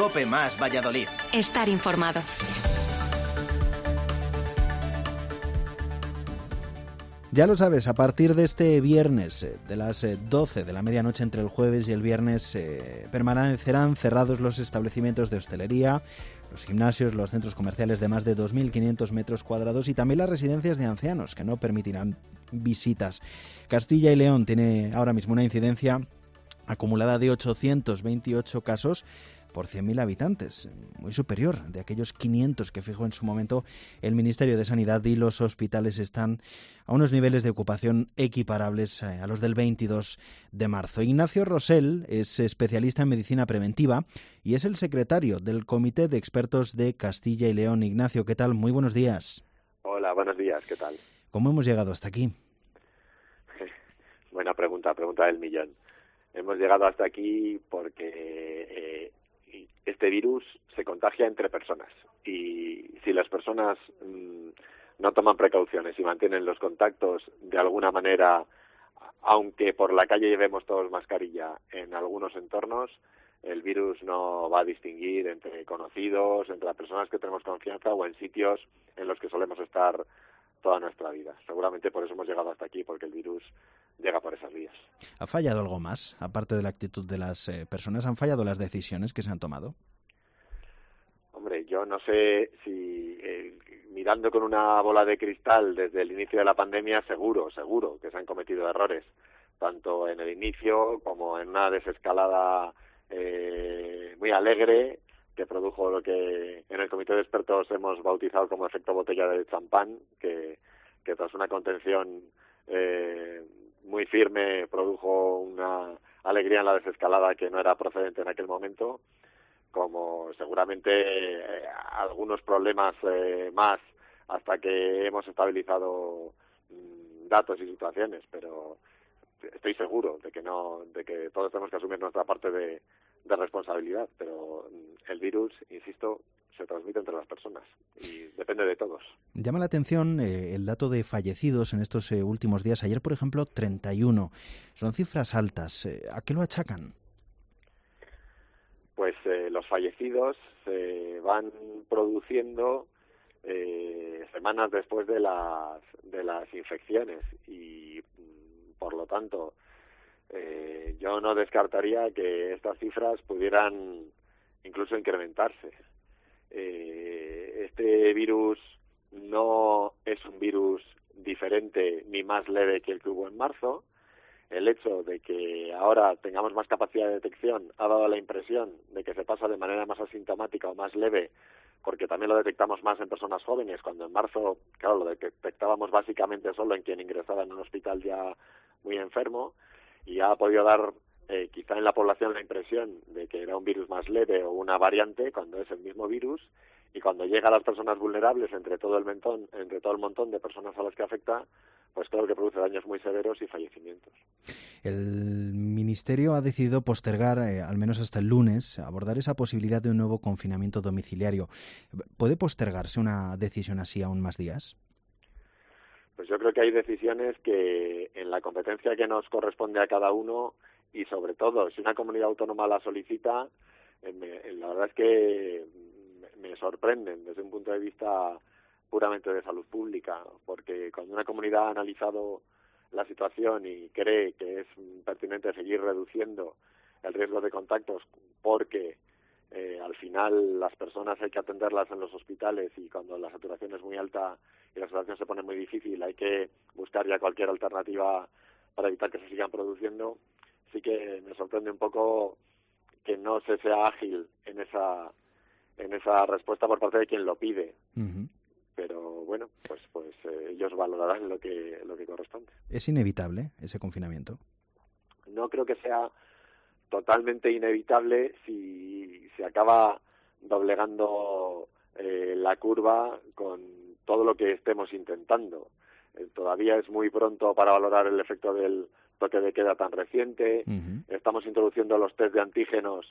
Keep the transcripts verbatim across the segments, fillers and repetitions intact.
COPE más Valladolid. Estar informado. Ya lo sabes, a partir de este viernes, de las doce de la medianoche entre el jueves y el viernes, eh, permanecerán cerrados los establecimientos de hostelería, los gimnasios, los centros comerciales de más de dos mil quinientos metros cuadrados y también las residencias de ancianos, que no permitirán visitas. Castilla y León tiene ahora mismo una incidencia acumulada de ochocientos veintiocho casos por cien mil habitantes, muy superior de aquellos quinientos que fijó en su momento el Ministerio de Sanidad, y los hospitales están a unos niveles de ocupación equiparables a los del veintidós de marzo. Ignacio Rosell es especialista en medicina preventiva y es el secretario del Comité de Expertos de Castilla y León. Ignacio, ¿qué tal? Muy buenos días. Hola, buenos días, ¿qué tal? ¿Cómo hemos llegado hasta aquí? Buena pregunta, pregunta del millón. Hemos llegado hasta aquí porque eh, este virus se contagia entre personas y si las personas mmm, no toman precauciones y mantienen los contactos de alguna manera, aunque por la calle llevemos todos mascarilla en algunos entornos, el virus no va a distinguir entre conocidos, entre las personas que tenemos confianza o en sitios en los que solemos estar toda nuestra vida. Seguramente por eso hemos llegado hasta aquí, porque el virus llega por esas vías. ¿Ha fallado algo más? Aparte de la actitud de las eh, personas, ¿han fallado las decisiones que se han tomado? Hombre, yo no sé si eh, mirando con una bola de cristal desde el inicio de la pandemia, seguro, seguro que se han cometido errores, tanto en el inicio como en una desescalada eh, muy alegre que produjo lo que en el comité de expertos hemos bautizado como efecto botella de champán, que, que tras una contención eh, muy firme produjo una alegría en la desescalada que no era procedente en aquel momento, como seguramente eh, algunos problemas eh, más hasta que hemos estabilizado mmm, datos y situaciones, pero estoy seguro de que no, de que todos tenemos que asumir nuestra parte de de responsabilidad, pero el virus, insisto, se transmite entre las personas y depende de todos. Llama la atención eh, el dato de fallecidos en estos eh, últimos días. Ayer, por ejemplo, treinta y uno. Son cifras altas. Eh, ¿A qué lo achacan? Pues eh, los fallecidos se van produciendo eh, semanas después de las de las infecciones y, por lo tanto, Eh, yo no descartaría que estas cifras pudieran incluso incrementarse. Eh, este virus no es un virus diferente ni más leve que el que hubo en marzo. El hecho de que ahora tengamos más capacidad de detección ha dado la impresión de que se pasa de manera más asintomática o más leve, porque también lo detectamos más en personas jóvenes, cuando en marzo, claro, lo detectábamos básicamente solo en quien ingresaba en un hospital ya muy enfermo, y ha podido dar eh, quizá en la población la impresión de que era un virus más leve o una variante cuando es el mismo virus, y cuando llega a las personas vulnerables entre todo el montón, entre todo el montón de personas a las que afecta, pues claro que produce daños muy severos y fallecimientos. El Ministerio ha decidido postergar, eh, al menos hasta el lunes, abordar esa posibilidad de un nuevo confinamiento domiciliario. ¿Puede postergarse una decisión así aún más días? Pues yo creo que hay decisiones que en la competencia que nos corresponde a cada uno, y sobre todo si una comunidad autónoma la solicita, eh, me, la verdad es que me, me sorprenden desde un punto de vista puramente de salud pública, porque cuando una comunidad ha analizado la situación y cree que es pertinente seguir reduciendo el riesgo de contactos porque eh, al final las personas hay que atenderlas en los hospitales y cuando la saturación es muy alta y la situación se pone muy difícil hay que buscar ya cualquier alternativa para evitar que se sigan produciendo, sí que me sorprende un poco que no se sea ágil en esa en esa respuesta por parte de quien lo pide. Uh-huh. Pero bueno, pues pues eh, ellos valorarán lo que lo que corresponde. ¿Es inevitable ese confinamiento? No creo que sea totalmente inevitable si se acaba doblegando eh, la curva con todo lo que estemos intentando. Eh, todavía es muy pronto para valorar el efecto del toque de queda tan reciente. Uh-huh. Estamos introduciendo los test de antígenos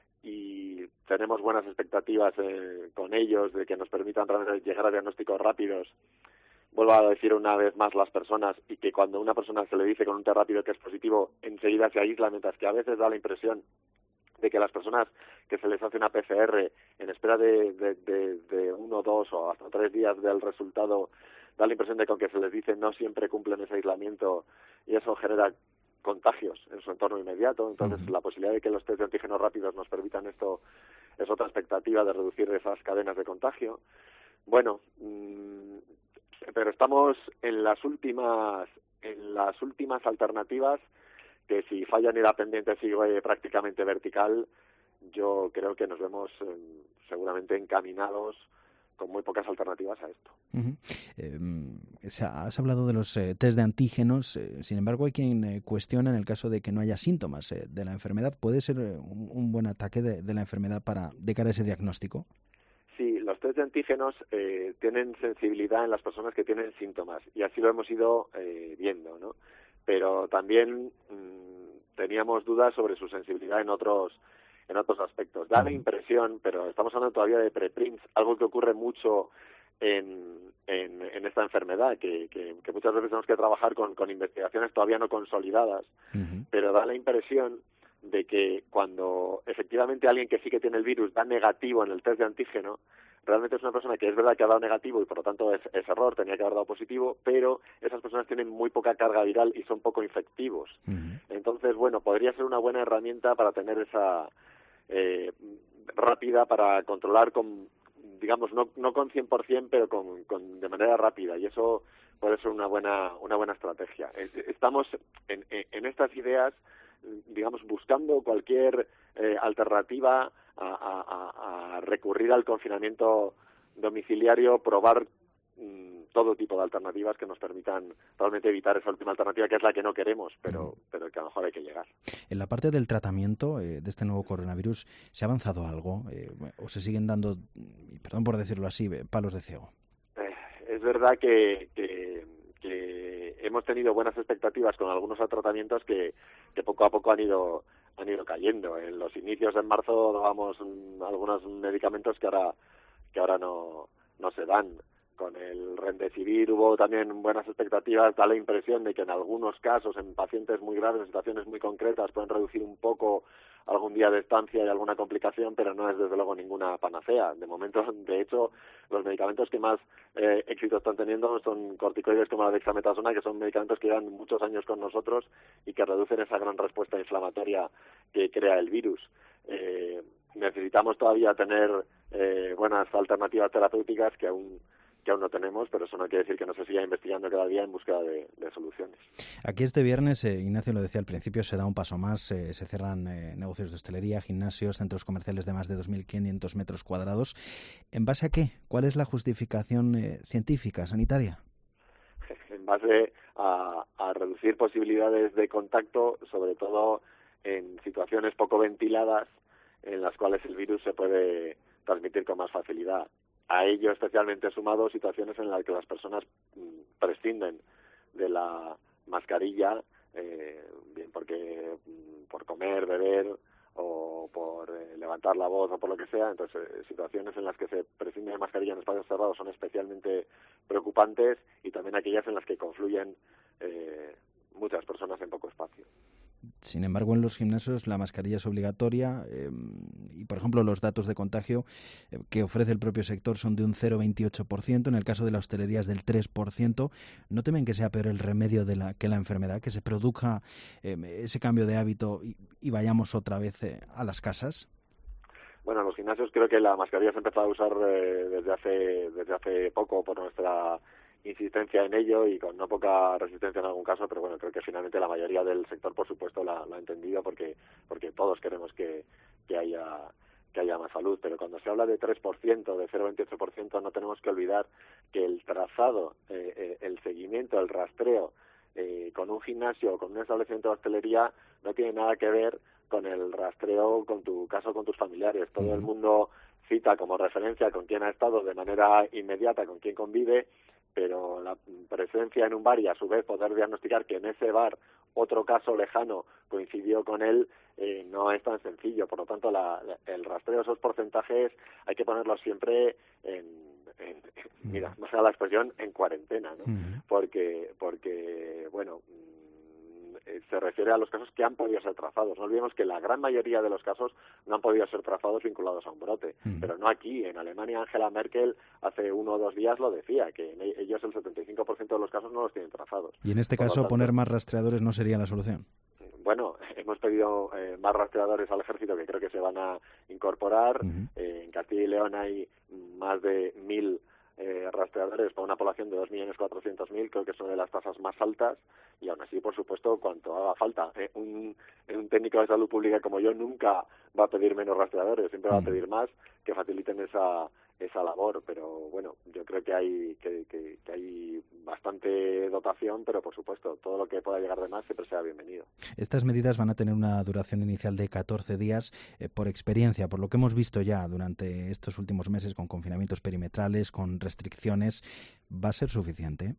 y tenemos buenas expectativas eh, con ellos de que nos permitan llegar a diagnósticos rápidos. Vuelvo a decir una vez más las personas, y que cuando a una persona se le dice con un test rápido que es positivo, enseguida se aísla, mientras que a veces da la impresión de que las personas que se les hace una P C R en espera de, de, de, de uno, dos o hasta tres días del resultado, da la impresión de que aunque se les dice no siempre cumplen ese aislamiento y eso genera contagios en su entorno inmediato. Entonces, uh-huh. la posibilidad de que los test de antígenos rápidos nos permitan esto es otra expectativa de reducir esas cadenas de contagio. Bueno, mmm, pero estamos en las últimas en las últimas alternativas que si fallan y la pendiente sigue prácticamente vertical, yo creo que nos vemos eh, seguramente encaminados con muy pocas alternativas a esto. Uh-huh. Eh, has hablado de los eh, test de antígenos, eh, sin embargo hay quien eh, cuestiona en el caso de que no haya síntomas eh, de la enfermedad. ¿Puede ser eh, un, un buen ataque de, de la enfermedad para de cara a ese diagnóstico? Sí, los test de antígenos eh, tienen sensibilidad en las personas que tienen síntomas y así lo hemos ido eh, viendo, ¿no? Pero también mmm, teníamos dudas sobre su sensibilidad en otros en otros aspectos. Da la impresión, pero estamos hablando todavía de preprints, algo que ocurre mucho en, en, en esta enfermedad, que, que, que muchas veces tenemos que trabajar con, con investigaciones todavía no consolidadas, uh-huh. pero da la impresión de que cuando efectivamente alguien que sí que tiene el virus da negativo en el test de antígeno, realmente es una persona que es verdad que ha dado negativo y por lo tanto es, es error, tenía que haber dado positivo, pero esas personas tienen muy poca carga viral y son poco infectivos. Uh-huh. Entonces, bueno, podría ser una buena herramienta para tener esa eh, rápida para controlar con, digamos, no, no con cien por ciento, pero con, con de manera rápida, y eso puede ser una buena una buena estrategia. Estamos en, en estas ideas, digamos, buscando cualquier eh, alternativa a, a, a recurrir al confinamiento domiciliario, probar mmm, todo tipo de alternativas que nos permitan realmente evitar esa última alternativa, que es la que no queremos, pero, pero que a lo mejor hay que llegar. En la parte del tratamiento eh, de este nuevo coronavirus, ¿se ha avanzado algo? Eh, ¿O se siguen dando, perdón por decirlo así, palos de ciego? Eh, es verdad que... que que hemos tenido buenas expectativas con algunos tratamientos que, que poco a poco han ido han ido cayendo. En los inicios de marzo dábamos um, algunos medicamentos que ahora que ahora no no se dan. Con el Remdesivir hubo también buenas expectativas, da la impresión de que en algunos casos, en pacientes muy graves, en situaciones muy concretas, pueden reducir un poco algún día de estancia y alguna complicación, pero no es desde luego ninguna panacea. De momento, de hecho, los medicamentos que más eh, éxito están teniendo son corticoides como la dexametasona, que son medicamentos que llevan muchos años con nosotros y que reducen esa gran respuesta inflamatoria que crea el virus. Eh, necesitamos todavía tener eh, buenas alternativas terapéuticas que aún que aún no tenemos, pero eso no quiere decir que no se siga investigando cada día en búsqueda de, de soluciones. Aquí este viernes, eh, Ignacio lo decía al principio, se da un paso más, eh, se cierran eh, negocios de hostelería, gimnasios, centros comerciales de más de dos mil quinientos metros cuadrados. ¿En base a qué? ¿Cuál es la justificación eh, científica, sanitaria? En base a, a reducir posibilidades de contacto, sobre todo en situaciones poco ventiladas, en las cuales el virus se puede transmitir con más facilidad. A ello especialmente sumado situaciones en las que las personas mmm, prescinden de la mascarilla, eh, bien porque mmm, por comer, beber o por eh, levantar la voz o por lo que sea. Entonces, eh, situaciones en las que se prescinde de mascarilla en espacios cerrados son especialmente preocupantes, y también aquellas en las que confluyen eh, muchas personas en poco espacio. Sin embargo, en los gimnasios la mascarilla es obligatoria eh, y, por ejemplo, los datos de contagio eh, que ofrece el propio sector son de un cero coma veintiocho por ciento, en el caso de la hostelería es del tres por ciento. ¿No temen que sea peor el remedio de la, que la enfermedad, que se produzca eh, ese cambio de hábito y, y vayamos otra vez eh, a las casas? Bueno, en los gimnasios creo que la mascarilla se ha empezado a usar eh, desde hace desde hace poco por nuestra insistencia en ello y con no poca resistencia en algún caso, pero bueno, creo que finalmente la mayoría del sector, por supuesto, la, la ha entendido porque porque todos queremos que, que haya que haya más salud. Pero cuando se habla de tres por ciento, de cero coma veintiocho por ciento, no tenemos que olvidar que el trazado, eh, eh, el seguimiento, el rastreo eh, con un gimnasio o con un establecimiento de hostelería no tiene nada que ver con el rastreo con tu caso, con tus familiares. Todo uh-huh. el mundo cita como referencia con quién ha estado de manera inmediata, con quién convive, pero la presencia en un bar y a su vez poder diagnosticar que en ese bar otro caso lejano coincidió con él eh, no es tan sencillo. Por lo tanto, la, la, el rastreo de esos porcentajes hay que ponerlos siempre en, en, en mira, no sea la expresión, en cuarentena, ¿no? Uh-huh. Porque, porque bueno, se refiere a los casos que han podido ser trazados. No olvidemos que la gran mayoría de los casos no han podido ser trazados vinculados a un brote, mm. pero no aquí. En Alemania, Angela Merkel hace uno o dos días lo decía, que ellos el setenta y cinco por ciento de los casos no los tienen trazados. Y en este Por caso, tanto, poner más rastreadores no sería la solución. Bueno, hemos pedido eh, más rastreadores al ejército que creo que se van a incorporar. Uh-huh. Eh, en Castilla y León hay más de mil eh, rastreadores para una población de dos millones cuatrocientos mil, creo que son de las tasas más altas, y aún así, por supuesto, cuanto haga falta. Eh, un, un técnico de salud pública como yo nunca va a pedir menos rastreadores, siempre uh-huh. va a pedir más que faciliten esa esa labor, pero bueno, yo creo que hay que, que, que hay bastante dotación, pero por supuesto, todo lo que pueda llegar de más siempre será bienvenido. Estas medidas van a tener una duración inicial de catorce días. Eh, por experiencia, por lo que hemos visto ya durante estos últimos meses con confinamientos perimetrales, con restricciones, ¿va a ser suficiente?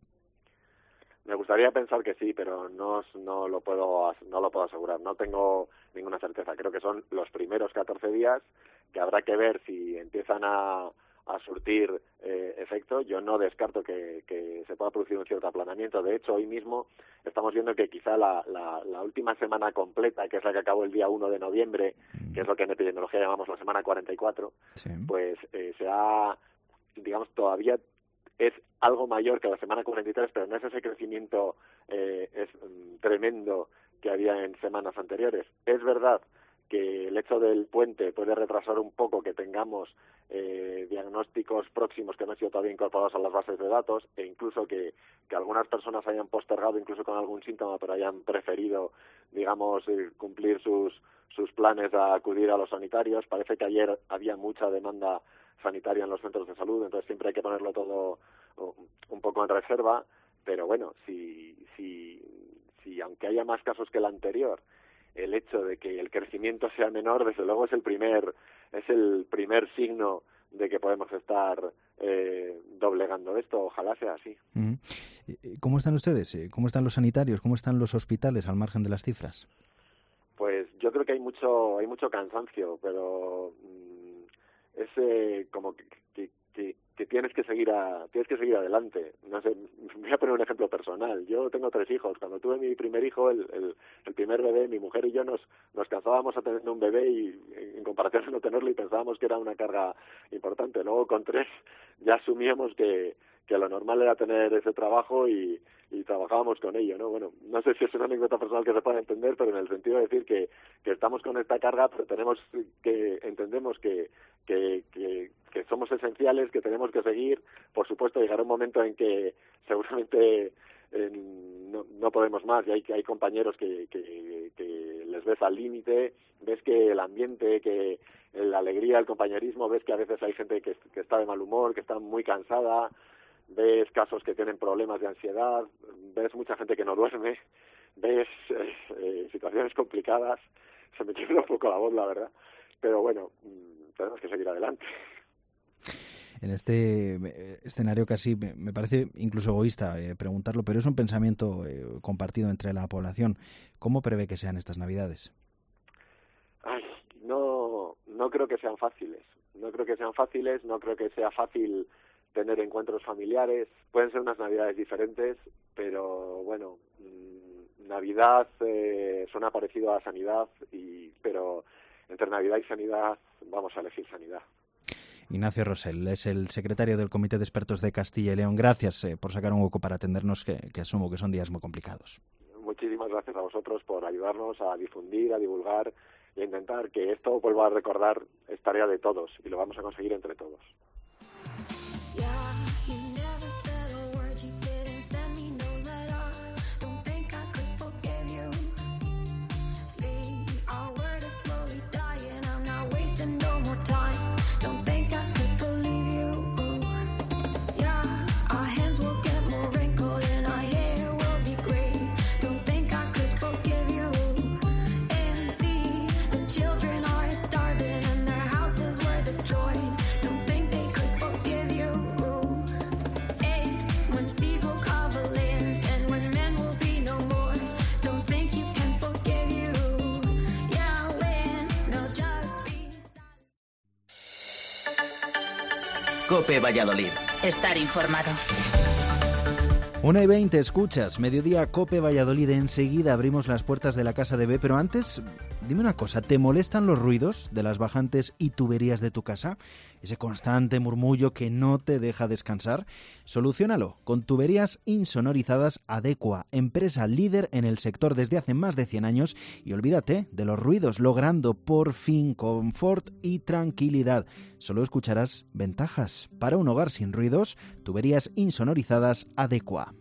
Me gustaría pensar que sí, pero no, no lo puedo no lo puedo asegurar. No tengo ninguna certeza. Creo que son los primeros catorce días, que habrá que ver si empiezan a a surtir eh, efecto. Yo no descarto que, que se pueda producir un cierto aplanamiento. De hecho, hoy mismo estamos viendo que quizá la, la, la última semana completa, que es la que acabó el día uno de noviembre, que es lo que en epidemiología llamamos la semana cuarenta y cuatro, sí. pues eh, se ha, digamos, todavía es algo mayor que la semana cuarenta y tres, pero no es ese crecimiento eh, es um, tremendo que había en semanas anteriores. Es verdad que el hecho del puente puede retrasar un poco que tengamos eh, diagnósticos próximos que no han sido todavía incorporados a las bases de datos, e incluso que, que algunas personas hayan postergado incluso con algún síntoma, pero hayan preferido, digamos, eh, cumplir sus sus planes a acudir a los sanitarios. Parece que ayer había mucha demanda sanitaria en los centros de salud, entonces siempre hay que ponerlo todo un poco en reserva, pero bueno, si, si, si aunque haya más casos que el anterior, el hecho de que el crecimiento sea menor, desde luego es el primer es el primer signo de que podemos estar eh, doblegando esto. Ojalá sea así. ¿Cómo están ustedes? ¿Cómo están los sanitarios? ¿Cómo están los hospitales al margen de las cifras? Pues yo creo que hay mucho hay mucho cansancio, pero mmm, es eh, como que, que, que, que tienes que seguir a, tienes que seguir adelante. No sé, voy a poner un ejemplo personal. Yo tengo tres hijos. Cuando tuve mi primer hijo, el, el, el primer bebé, mi mujer y yo nos nos cansábamos a tener un bebé y en comparación a no tenerlo, y pensábamos que era una carga importante. Luego con tres ya asumíamos que que lo normal era tener ese trabajo y, y trabajábamos con ello, ¿no? Bueno, no sé si es una anécdota personal que se pueda entender, pero en el sentido de decir que, que estamos con esta carga, pero tenemos que, entendemos que, que, que, que somos esenciales, que tenemos que seguir. Por supuesto, llegará un momento en que seguramente eh, no, no podemos más, y hay, hay compañeros que, que, que les ves al límite, ves que el ambiente, que la alegría, el compañerismo, ves que a veces hay gente que, que está de mal humor, que está muy cansada, ves casos que tienen problemas de ansiedad, ves mucha gente que no duerme, ves eh, eh, situaciones complicadas. Se me tiembla un poco la voz, la verdad, pero bueno, tenemos que seguir adelante. En este escenario casi me, me parece incluso egoísta eh, preguntarlo, pero es un pensamiento eh, compartido entre la población. ¿Cómo prevé que sean estas Navidades? Ay, no, no creo que sean fáciles. No creo que sean fáciles, no creo que sea fácil tener encuentros familiares. Pueden ser unas Navidades diferentes, pero bueno, mmm, Navidad eh, suena parecido a sanidad, y pero entre Navidad y sanidad vamos a elegir sanidad. Ignacio Rosell es el secretario del Comité de Expertos de Castilla y León. Gracias eh, por sacar un hueco para atendernos, que, que asumo que son días muy complicados. Muchísimas gracias a vosotros por ayudarnos a difundir, a divulgar y a intentar que esto, vuelva a recordar, es tarea de todos y lo vamos a conseguir entre todos. COPE Valladolid. Estar informado. una y veinte, escuchas, Mediodía Cope Valladolid. Enseguida abrimos las puertas de la casa de B, pero antes, dime una cosa, ¿te molestan los ruidos de las bajantes y tuberías de tu casa? Ese constante murmullo que no te deja descansar. Soluciónalo con tuberías insonorizadas Adecua, empresa líder en el sector desde hace más de cien años, y olvídate de los ruidos, logrando por fin confort y tranquilidad. Solo escucharás ventajas. Para un hogar sin ruidos, tuberías insonorizadas Adecua.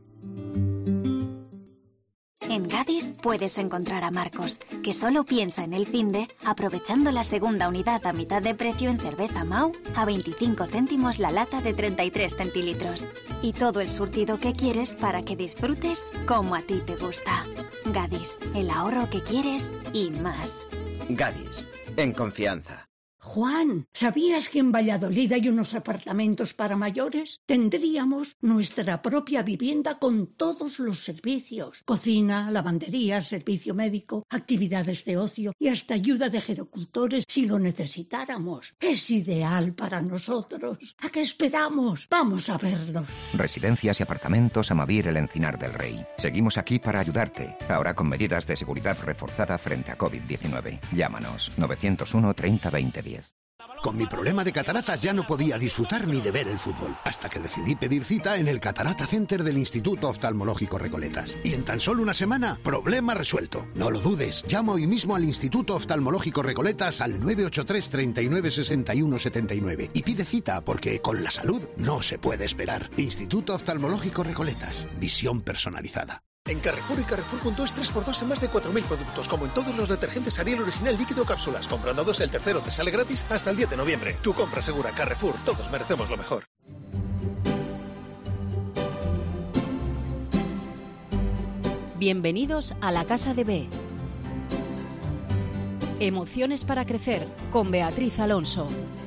En Gadis puedes encontrar a Marcos, que solo piensa en el finde, aprovechando la segunda unidad a mitad de precio en cerveza Mau, a veinticinco céntimos la lata de treinta y tres centilitros. Y todo el surtido que quieres para que disfrutes como a ti te gusta. Gadis, el ahorro que quieres y más. Gadis, en confianza. Juan, ¿sabías que en Valladolid hay unos apartamentos para mayores? Tendríamos nuestra propia vivienda con todos los servicios. Cocina, lavandería, servicio médico, actividades de ocio y hasta ayuda de gerocultores si lo necesitáramos. Es ideal para nosotros. ¿A qué esperamos? Vamos a verlos. Residencias y apartamentos Amavir El Encinar del Rey. Seguimos aquí para ayudarte. Ahora con medidas de seguridad reforzada frente a covid diecinueve. Llámanos novecientos uno treinta veinte diez. Con mi problema de cataratas ya no podía disfrutar ni de ver el fútbol, hasta que decidí pedir cita en el Catarata Center del Instituto Oftalmológico Recoletas. Y en tan solo una semana, problema resuelto. No lo dudes, llama hoy mismo al Instituto Oftalmológico Recoletas al nueve ocho tres, treinta y nueve, sesenta y uno setenta y nueve y pide cita, porque con la salud no se puede esperar. Instituto Oftalmológico Recoletas, visión personalizada. En Carrefour y Carrefour punto es tres por dos en más de cuatro mil productos, como en todos los detergentes Ariel Original líquido cápsulas. Comprando dos, el tercero te sale gratis hasta el diez de noviembre. Tu compra segura. Carrefour, todos merecemos lo mejor. Bienvenidos a la Casa de B. Emociones para crecer, con Beatriz Alonso.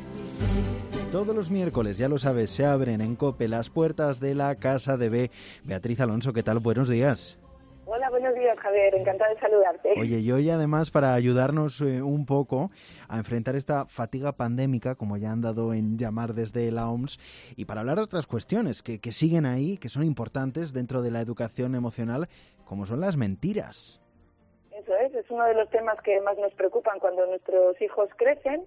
Todos los miércoles, ya lo sabes, se abren en COPE las puertas de la Casa de B. Beatriz Alonso, ¿qué tal? Buenos días. Hola, buenos días, Javier. Encantada de saludarte. Oye, y hoy además para ayudarnos eh, un poco a enfrentar esta fatiga pandémica, como ya han dado en llamar desde la O M S, y para hablar de otras cuestiones que, que siguen ahí, que son importantes dentro de la educación emocional, como son las mentiras. Eso es, es uno de los temas que más nos preocupan cuando nuestros hijos crecen.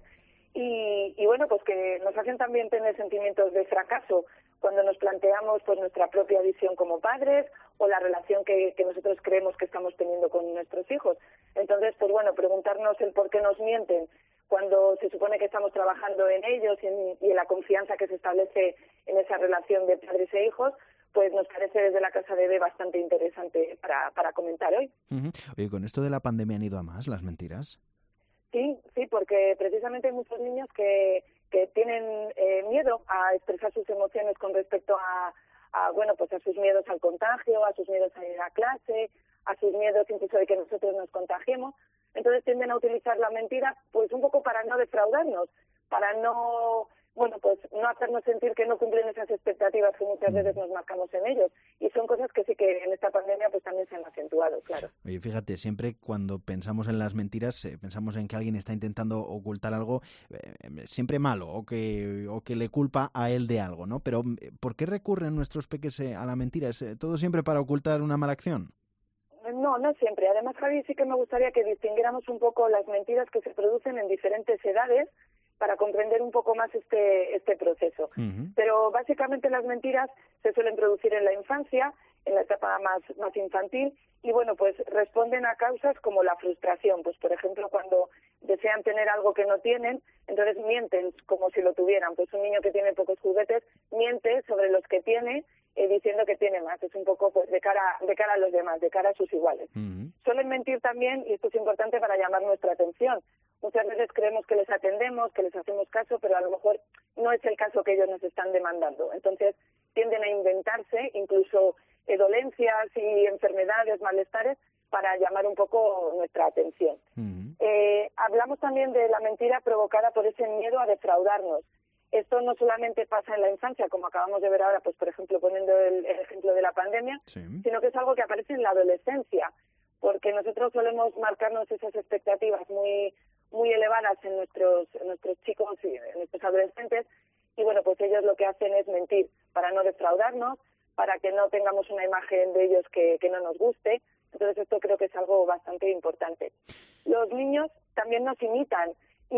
Y, y bueno, pues que nos hacen también tener sentimientos de fracaso cuando nos planteamos pues nuestra propia visión como padres o la relación que, que nosotros creemos que estamos teniendo con nuestros hijos. Entonces, pues bueno, preguntarnos el por qué nos mienten cuando se supone que estamos trabajando en ellos y en, y en la confianza que se establece en esa relación de padres e hijos, pues nos parece desde la Casa de B bastante interesante para, para comentar hoy. Uh-huh. Oye, ¿con esto de la pandemia han ido a más las mentiras? Sí, sí, porque precisamente hay muchos niños que, que tienen eh, miedo a expresar sus emociones con respecto a, a, bueno, pues a sus miedos al contagio, a sus miedos a ir a clase, a sus miedos incluso de que nosotros nos contagiemos. Entonces tienden a utilizar la mentira, pues un poco para no defraudarnos, para no, bueno, pues no hacernos sentir que no cumplen esas expectativas que muchas veces nos marcamos en ellos. Y son cosas que sí que en esta pandemia pues también se han acentuado, claro. Oye, fíjate, siempre cuando pensamos en las mentiras, eh, pensamos en que alguien está intentando ocultar algo eh, siempre malo o que o que le culpa a él de algo, ¿no? Pero ¿por qué recurren nuestros peques eh, a la mentira? ¿Es eh, todo siempre para ocultar una mala acción? No, no siempre. Además, Javi, sí que me gustaría que distinguiéramos un poco las mentiras que se producen en diferentes edades para comprender un poco más este este proceso. Uh-huh. Pero básicamente las mentiras se suelen producir en la infancia, en la etapa más más infantil, y bueno, pues responden a causas como la frustración. Pues por ejemplo, cuando desean tener algo que no tienen, entonces mienten como si lo tuvieran. Pues un niño que tiene pocos juguetes miente sobre los que tiene, eh, diciendo que tiene más. Es un poco pues de cara de cara a los demás, de cara a sus iguales. Uh-huh. Suelen mentir también, y esto es importante para llamar nuestra atención. Muchas veces creemos que les atendemos, que les hacemos caso, pero a lo mejor no es el caso que ellos nos están demandando. Entonces tienden a inventarse incluso eh, dolencias y enfermedades, malestares, para llamar un poco nuestra atención. Uh-huh. Eh, hablamos también de la mentira provocada por ese miedo a defraudarnos. Esto no solamente pasa en la infancia, como acabamos de ver ahora, pues por ejemplo poniendo el, el ejemplo de la pandemia, sí. sino que es algo que aparece en la adolescencia, porque nosotros solemos marcarnos esas expectativas muy muy elevadas en nuestros en nuestros chicos y en nuestros adolescentes, y bueno, pues ellos lo que hacen es mentir para no defraudarnos, para que no tengamos una imagen de ellos que, que no nos guste. Entonces esto creo que es algo bastante importante. Los niños también nos imitan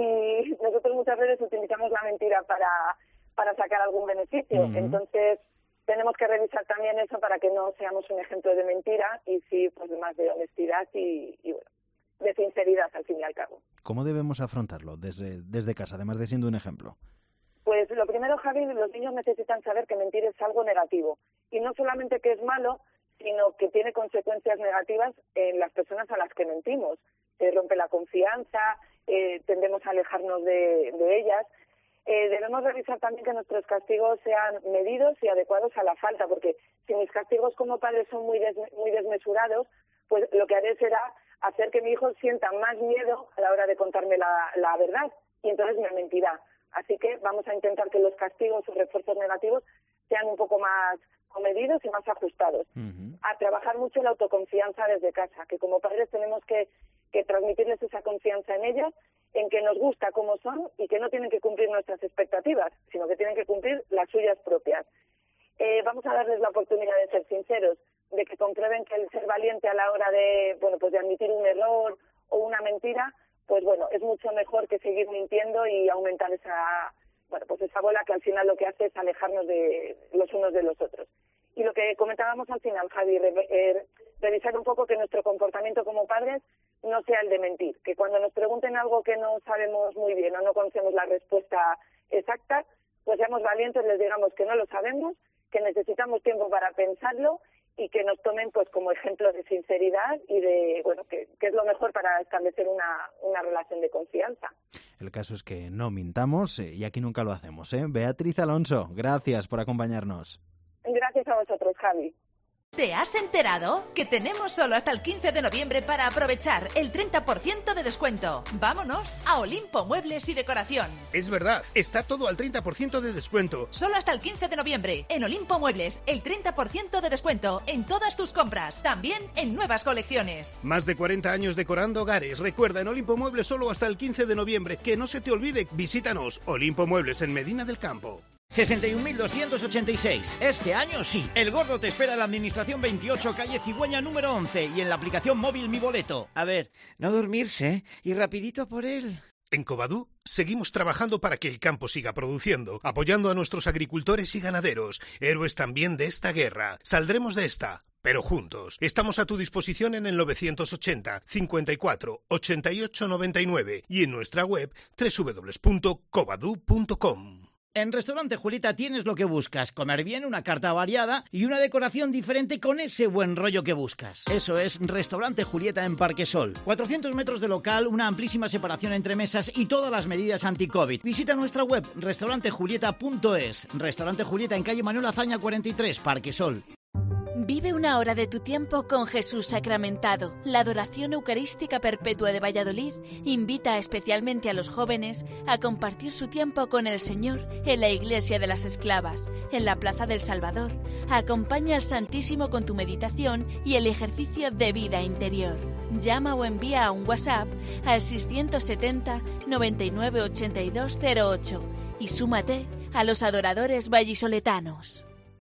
y nosotros muchas veces utilizamos la mentira para, para sacar algún beneficio. Uh-huh. Entonces tenemos que revisar también eso para que no seamos un ejemplo de mentira y sí, pues más de honestidad y, y bueno, de sinceridad al fin y al cabo. ¿Cómo debemos afrontarlo desde, desde casa, además de siendo un ejemplo? Pues lo primero, Javi, los niños necesitan saber que mentir es algo negativo. Y no solamente que es malo, sino que tiene consecuencias negativas en las personas a las que mentimos. Se rompe la confianza, eh, tendemos a alejarnos de, de ellas. Eh, debemos revisar también que nuestros castigos sean medidos y adecuados a la falta, porque si mis castigos como padre son muy, des, muy desmesurados, pues lo que haré será hacer que mi hijo sienta más miedo a la hora de contarme la, la verdad y entonces me mentirá. Así que vamos a intentar que los castigos o refuerzos negativos sean un poco más comedidos y más ajustados. Uh-huh. A trabajar mucho la autoconfianza desde casa, que como padres tenemos que, que transmitirles esa confianza en ellas, en que nos gusta como son y que no tienen que cumplir nuestras expectativas, sino que tienen que cumplir las suyas propias. Eh, vamos a darles la oportunidad de ser sinceros, de que comprueben que el ser valiente a la hora de, bueno, pues de admitir un error o una mentira, pues bueno, es mucho mejor que seguir mintiendo y aumentar esa, bueno, pues esa bola que al final lo que hace es alejarnos de los unos de los otros. Y lo que comentábamos al final, Javi, re, eh, revisar un poco que nuestro comportamiento como padres no sea el de mentir, que cuando nos pregunten algo que no sabemos muy bien o no conocemos la respuesta exacta, pues seamos valientes, les digamos que no lo sabemos, que necesitamos tiempo para pensarlo y que nos tomen pues como ejemplo de sinceridad y de, bueno, que, que es lo mejor para establecer una, una relación de confianza. El caso es que no mintamos eh, y aquí nunca lo hacemos, ¿eh? Beatriz Alonso, gracias por acompañarnos. Gracias a vosotros, Javi. ¿Te has enterado? Que tenemos solo hasta el quince de noviembre para aprovechar el treinta por ciento de descuento. ¡Vámonos a Olimpo Muebles y Decoración! Es verdad, está todo al treinta por ciento de descuento. Solo hasta el quince de noviembre. En Olimpo Muebles, el treinta por ciento de descuento en todas tus compras. También en nuevas colecciones. Más de cuarenta años decorando hogares. Recuerda, en Olimpo Muebles solo hasta el quince de noviembre. Que no se te olvide, visítanos. Olimpo Muebles en Medina del Campo. sesenta y un mil doscientos ochenta y seis. Este año sí. El Gordo te espera en la Administración veintiocho, calle Cigüeña número once y en la aplicación móvil Mi Boleto. A ver, no dormirse, ¿eh? Y rapidito por él. En Covadú seguimos trabajando para que el campo siga produciendo, apoyando a nuestros agricultores y ganaderos, héroes también de esta guerra. Saldremos de esta, pero juntos. Estamos a tu disposición en el novecientos ochenta, cincuenta y cuatro, ochenta y ocho, noventa y nueve y en nuestra web doble u doble u doble u punto covadú punto com. En Restaurante Julieta tienes lo que buscas, comer bien, una carta variada y una decoración diferente con ese buen rollo que buscas. Eso es Restaurante Julieta en Parque Sol. cuatrocientos metros de local, una amplísima separación entre mesas y todas las medidas anti-COVID. Visita nuestra web restaurante julieta punto es. Restaurante Julieta en calle Manuel Azaña cuarenta y tres, Parque Sol. Vive una hora de tu tiempo con Jesús Sacramentado. La adoración eucarística perpetua de Valladolid invita especialmente a los jóvenes a compartir su tiempo con el Señor en la Iglesia de las Esclavas, en la Plaza del Salvador. Acompaña al Santísimo con tu meditación y el ejercicio de vida interior. Llama o envía un WhatsApp al seiscientos setenta, noventa y nueve, ochenta y dos cero ocho y súmate a los adoradores vallisoletanos.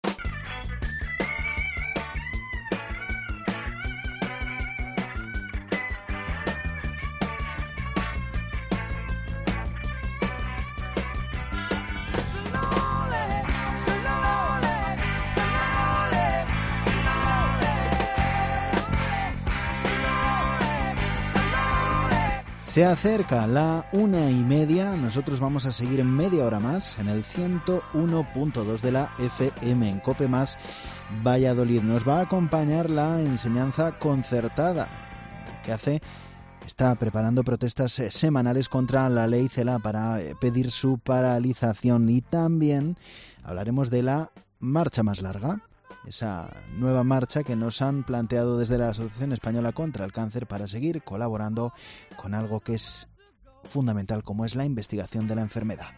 Se acerca la una y media, nosotros vamos a seguir media hora más en el ciento uno punto dos de la F M en COPE Más Valladolid. Nos va a acompañar la enseñanza concertada que hace, está preparando protestas semanales contra la ley CELA para pedir su paralización y también hablaremos de la marcha más larga. Esa nueva marcha que nos han planteado desde la Asociación Española contra el Cáncer para seguir colaborando con algo que es fundamental como es la investigación de la enfermedad.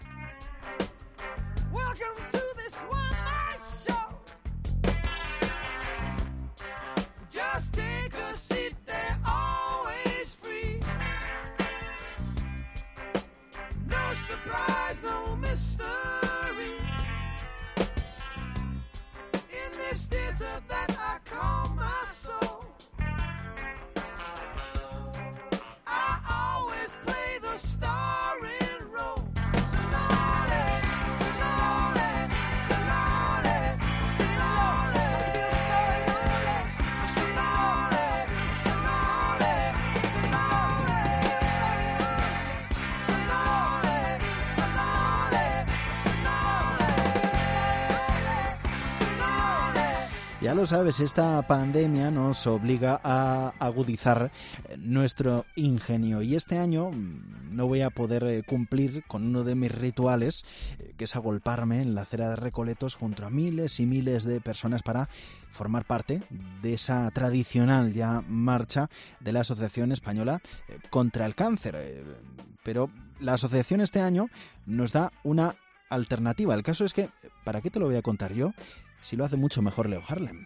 Ya lo sabes, esta pandemia nos obliga a agudizar nuestro ingenio y este año no voy a poder cumplir con uno de mis rituales, que es agolparme en la acera de Recoletos junto a miles y miles de personas para formar parte de esa tradicional ya marcha de la Asociación Española contra el Cáncer. Pero la asociación este año nos da una alternativa. El caso es que, ¿para qué te lo voy a contar yo si lo hace mucho mejor Leo Harlem?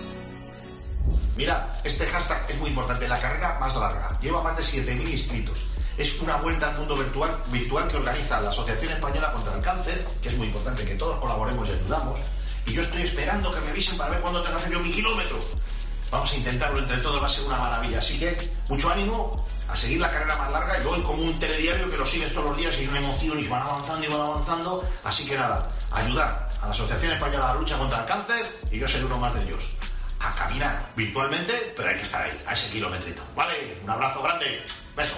Mira, este hashtag es muy importante, la carrera más larga. Lleva más de siete mil inscritos. Es una vuelta al mundo virtual, virtual que organiza la Asociación Española contra el Cáncer, que es muy importante que todos colaboremos y ayudamos. Y yo estoy esperando que me avisen para ver cuándo tengo que hacer yo mi kilómetro. Vamos a intentarlo entre todos, va a ser una maravilla. Así que, mucho ánimo a seguir la carrera más larga. Yo voy como un telediario que lo sigues todos los días y una emoción y van avanzando y van avanzando. Así que nada, ayudar a la Asociación Española a la lucha contra el cáncer y yo seré uno más de ellos. A caminar virtualmente, pero hay que estar ahí, a ese kilometrito. Vale, un abrazo grande, beso.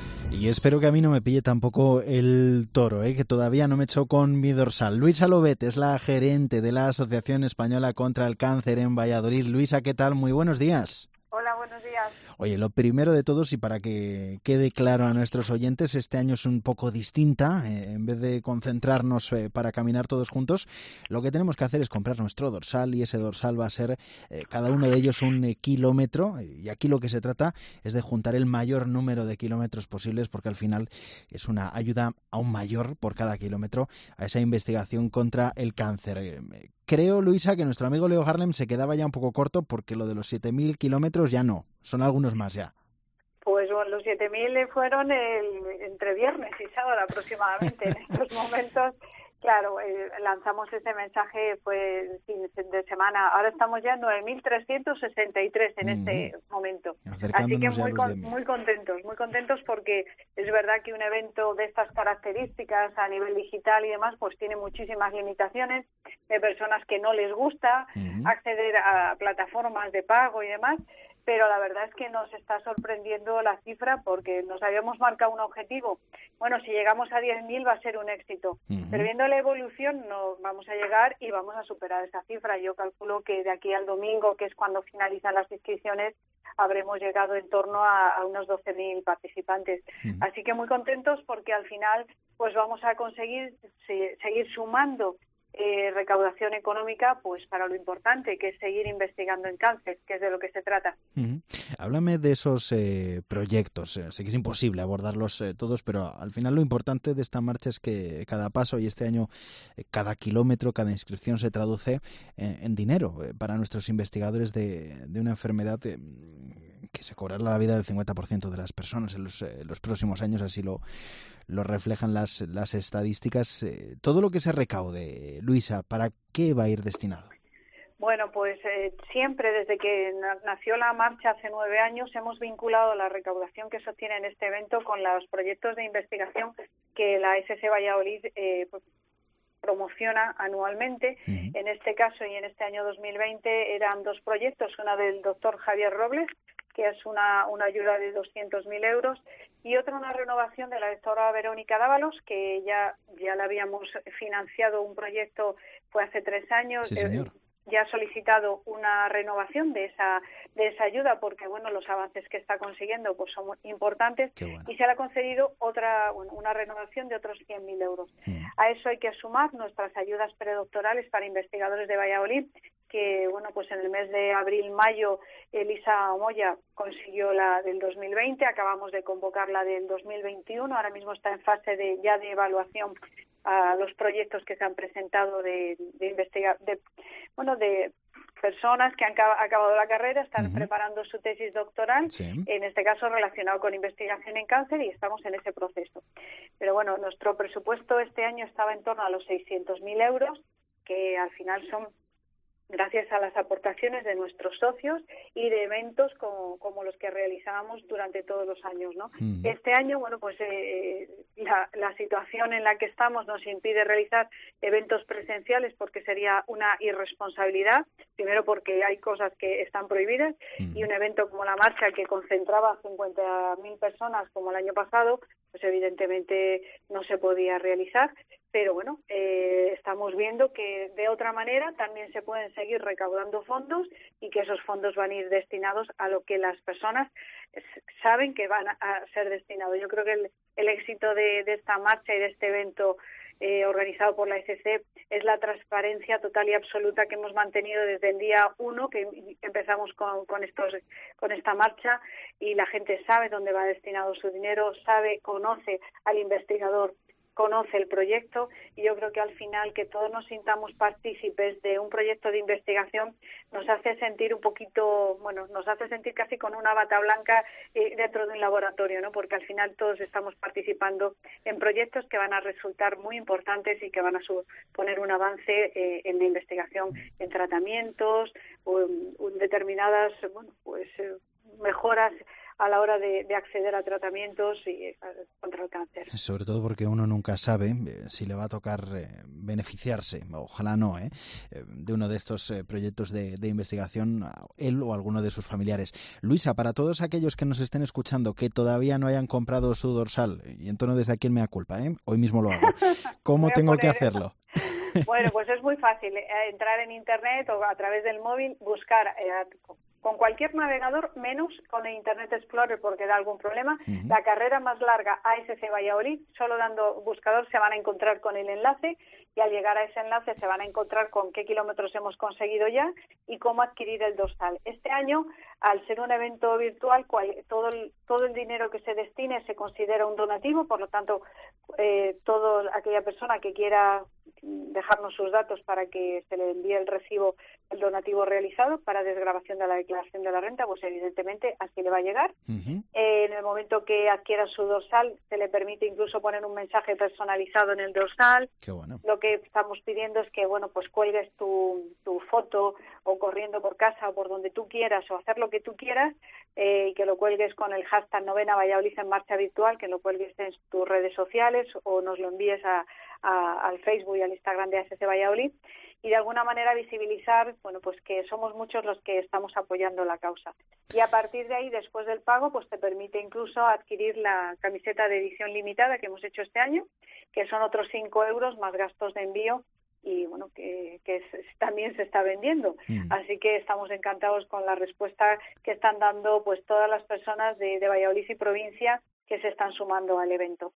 Y espero que a mí no me pille tampoco el toro, ¿eh? Que todavía no me echó con mi dorsal. Luisa Lobet es la gerente de la Asociación Española contra el Cáncer en Valladolid. Luisa, ¿qué tal? Muy buenos días. Hola, buenos días. Oye, lo primero de todos, y para que quede claro a nuestros oyentes, este año es un poco distinta. Eh, en vez de concentrarnos eh, para caminar todos juntos, lo que tenemos que hacer es comprar nuestro dorsal y ese dorsal va a ser eh, cada uno de ellos un eh, kilómetro. Y aquí lo que se trata es de juntar el mayor número de kilómetros posibles porque al final es una ayuda aún mayor por cada kilómetro a esa investigación contra el cáncer. Eh, Creo, Luisa, que nuestro amigo Leo Harlem se quedaba ya un poco corto porque lo de los siete mil kilómetros ya no, son algunos más ya. Pues bueno, los siete mil fueron el, entre viernes y sábado aproximadamente. En estos momentos, claro, eh, lanzamos ese mensaje fue el fin de semana. Ahora estamos ya en nueve mil trescientos sesenta y tres en mm. este momento. Así que muy, con, muy contentos, muy contentos porque es verdad que un evento de estas características a nivel digital y demás, pues tiene muchísimas limitaciones de personas que no les gusta mm. acceder a plataformas de pago y demás. Pero la verdad es que nos está sorprendiendo la cifra porque nos habíamos marcado un objetivo. Bueno, si llegamos a diez mil va a ser un éxito. Uh-huh. Pero viendo la evolución nos vamos a llegar y vamos a superar esa cifra. Yo calculo que de aquí al domingo, que es cuando finalizan las inscripciones, habremos llegado en torno a, a unos doce mil participantes. Uh-huh. Así que muy contentos porque al final pues vamos a conseguir se, seguir sumando Eh, recaudación económica pues para lo importante que es seguir investigando en cáncer, que es de lo que se trata. Uh-huh. Háblame de esos eh, proyectos. Eh, sé que es imposible abordarlos eh, todos, pero al final lo importante de esta marcha es que cada paso y este año eh, cada kilómetro, cada inscripción se traduce eh, en dinero eh, para nuestros investigadores de, de una enfermedad eh, que se cobrará la vida del cincuenta por ciento de las personas en los, eh, los próximos años, así lo, lo reflejan las, las estadísticas. Eh, todo lo que se recaude, Luisa, ¿para qué va a ir destinado? Bueno, pues eh, siempre desde que nació la marcha hace nueve años hemos vinculado la recaudación que se obtiene en este evento con los proyectos de investigación que la S S Valladolid eh, promociona anualmente. Uh-huh. En este caso y en este año dos mil veinte eran dos proyectos, una del doctor Javier Robles, que es una, una ayuda de doscientos mil euros, y otra una renovación de la doctora Verónica Dávalos, que ya, ya la habíamos financiado un proyecto, fue hace tres años. Sí, señor. Eh, ya ha solicitado una renovación de esa de esa ayuda porque bueno los avances que está consiguiendo pues son importantes. Bueno. Y se le ha concedido otra bueno, una renovación de otros cien mil euros. Mm. A eso hay que sumar nuestras ayudas predoctorales para investigadores de Valladolid, que bueno pues en el mes de abril-mayo Elisa Moya consiguió la del dos mil veinte, acabamos de convocar la del dos mil veintiuno, ahora mismo está en fase de ya de evaluación a los proyectos que se han presentado de, de investigar de bueno de personas que han acabado la carrera, están uh-huh. preparando su tesis doctoral, sí. en este caso relacionado con investigación en cáncer, y estamos en ese proceso. Pero bueno, nuestro presupuesto este año estaba en torno a los seiscientos mil euros, que al final son gracias a las aportaciones de nuestros socios y de eventos como, como los que realizábamos durante todos los años, ¿no? Uh-huh. Este año, bueno, pues eh, la, la situación en la que estamos nos impide realizar eventos presenciales porque sería una irresponsabilidad, primero porque hay cosas que están prohibidas uh-huh. y un evento como la marcha que concentraba cincuenta mil personas como el año pasado, pues evidentemente no se podía realizar. Pero bueno, eh, estamos viendo que de otra manera también se pueden seguir recaudando fondos y que esos fondos van a ir destinados a lo que las personas saben que van a ser destinados. Yo creo que el, el éxito de, de esta marcha y de este evento eh, organizado por la E C C es la transparencia total y absoluta que hemos mantenido desde el día uno que empezamos con, con, estos, con esta marcha, y la gente sabe dónde va destinado su dinero, sabe, conoce al investigador, conoce el proyecto, y yo creo que al final que todos nos sintamos partícipes de un proyecto de investigación nos hace sentir un poquito, bueno, nos hace sentir casi con una bata blanca eh, dentro de un laboratorio, ¿no? Porque al final todos estamos participando en proyectos que van a resultar muy importantes y que van a suponer un avance eh, en la investigación en tratamientos o en, en determinadas, bueno, pues eh, mejoras a la hora de, de acceder a tratamientos y, eh, contra el cáncer. Sobre todo porque uno nunca sabe eh, si le va a tocar eh, beneficiarse, ojalá no, eh, de uno de estos eh, proyectos de, de investigación, él o alguno de sus familiares. Luisa, para todos aquellos que nos estén escuchando que todavía no hayan comprado su dorsal, y en tono desde aquí el mea culpa, ¿eh? Hoy mismo lo hago, ¿cómo tengo que hacerlo? Bueno, pues es muy fácil, eh, entrar en Internet o a través del móvil, buscar eh, con cualquier navegador, menos con el Internet Explorer porque da algún problema, uh-huh. La carrera más larga A S C Valladolid. Solo dando buscador se van a encontrar con el enlace, y al llegar a ese enlace se van a encontrar con qué kilómetros hemos conseguido ya y cómo adquirir el dorsal. Este año, al ser un evento virtual, cual, todo, el, todo el dinero que se destine se considera un donativo, por lo tanto, eh, toda aquella persona que quiera dejarnos sus datos para que se le envíe el recibo, el donativo realizado para desgravación de la declaración de la renta, pues evidentemente así le va a llegar. Uh-huh. Eh, en el momento que adquiera su dorsal, se le permite incluso poner un mensaje personalizado en el dorsal. Qué bueno. Lo que estamos pidiendo es que, bueno, pues cuelgues tu, tu foto o corriendo por casa o por donde tú quieras o hacer lo que tú quieras, eh, y que lo cuelgues con el hashtag Novena Valladolid en Marcha Virtual, que lo cuelgues en tus redes sociales o nos lo envíes a, a, al Facebook y al Instagram de A S C Valladolid, y de alguna manera visibilizar, bueno, pues que somos muchos los que estamos apoyando la causa. Y a partir de ahí, después del pago, pues te permite incluso adquirir la camiseta de edición limitada que hemos hecho este año, que son otros cinco euros más gastos de envío, y bueno, que, que es, también se está vendiendo. Mm. Así que estamos encantados con la respuesta que están dando pues todas las personas de, de Valladolid y provincia que se están sumando al evento.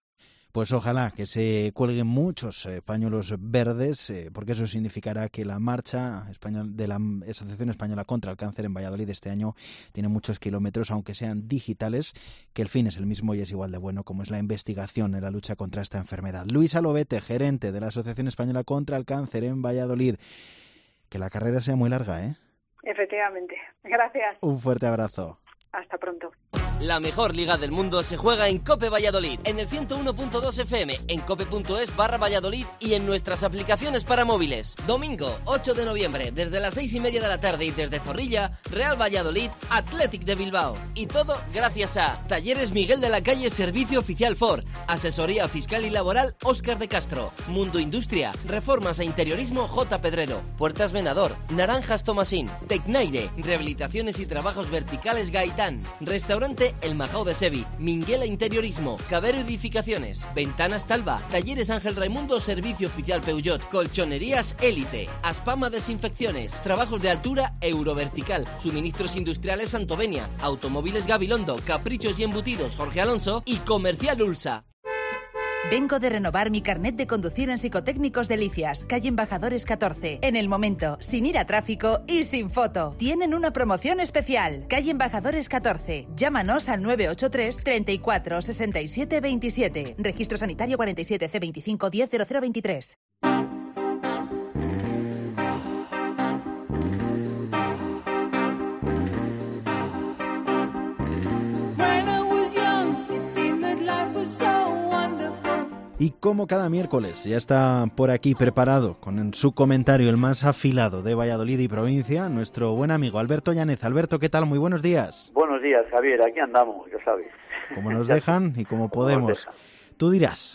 Pues ojalá que se cuelguen muchos eh, pañuelos verdes, eh, porque eso significará que la marcha español de la Asociación Española contra el Cáncer en Valladolid este año tiene muchos kilómetros, aunque sean digitales, que el fin es el mismo y es igual de bueno, como es la investigación en la lucha contra esta enfermedad. Luisa Lobete, gerente de la Asociación Española contra el Cáncer en Valladolid. Que la carrera sea muy larga, ¿eh? Efectivamente. Gracias. Un fuerte abrazo. Hasta pronto. La mejor liga del mundo se juega en COPE Valladolid, en el ciento uno punto dos F M, en cope.es barra Valladolid y en nuestras aplicaciones para móviles. Domingo, ocho de noviembre, desde las seis y media de la tarde y desde Zorrilla, Real Valladolid, Athletic de Bilbao. Y todo gracias a Talleres Miguel de la Calle, Servicio Oficial Ford, Asesoría Fiscal y Laboral Óscar de Castro, Mundo Industria, Reformas e Interiorismo J. Pedrero, Puertas Venador, Naranjas Tomasín, Tecnaire, Rehabilitaciones y Trabajos Verticales Gaitán, Restaurante El Majao de Sevi, Minguela Interiorismo, Cabero Edificaciones, Ventanas Talva, Talleres Ángel Raimundo, Servicio Oficial Peugeot, Colchonerías Élite, Aspama Desinfecciones, Trabajos de Altura Eurovertical, Suministros Industriales Santovenia, Automóviles Gabilondo, Caprichos y Embutidos Jorge Alonso y Comercial Ulsa. Vengo de renovar mi carnet de conducir en Psicotécnicos Delicias, calle Embajadores catorce. En el momento, sin ir a tráfico y sin foto. Tienen una promoción especial. Calle Embajadores catorce. Llámanos al nueve ocho tres, treinta y cuatro, sesenta y siete, veintisiete. Registro sanitario cuarenta y siete C veinticinco diez cero cero veintitrés. Y como cada miércoles ya está por aquí preparado con su comentario el más afilado de Valladolid y provincia, nuestro buen amigo Alberto Llanez. Alberto, ¿qué tal? Muy buenos días. Buenos días, Javier. Aquí andamos, ya sabes. Como nos dejan y como podemos. Tú dirás.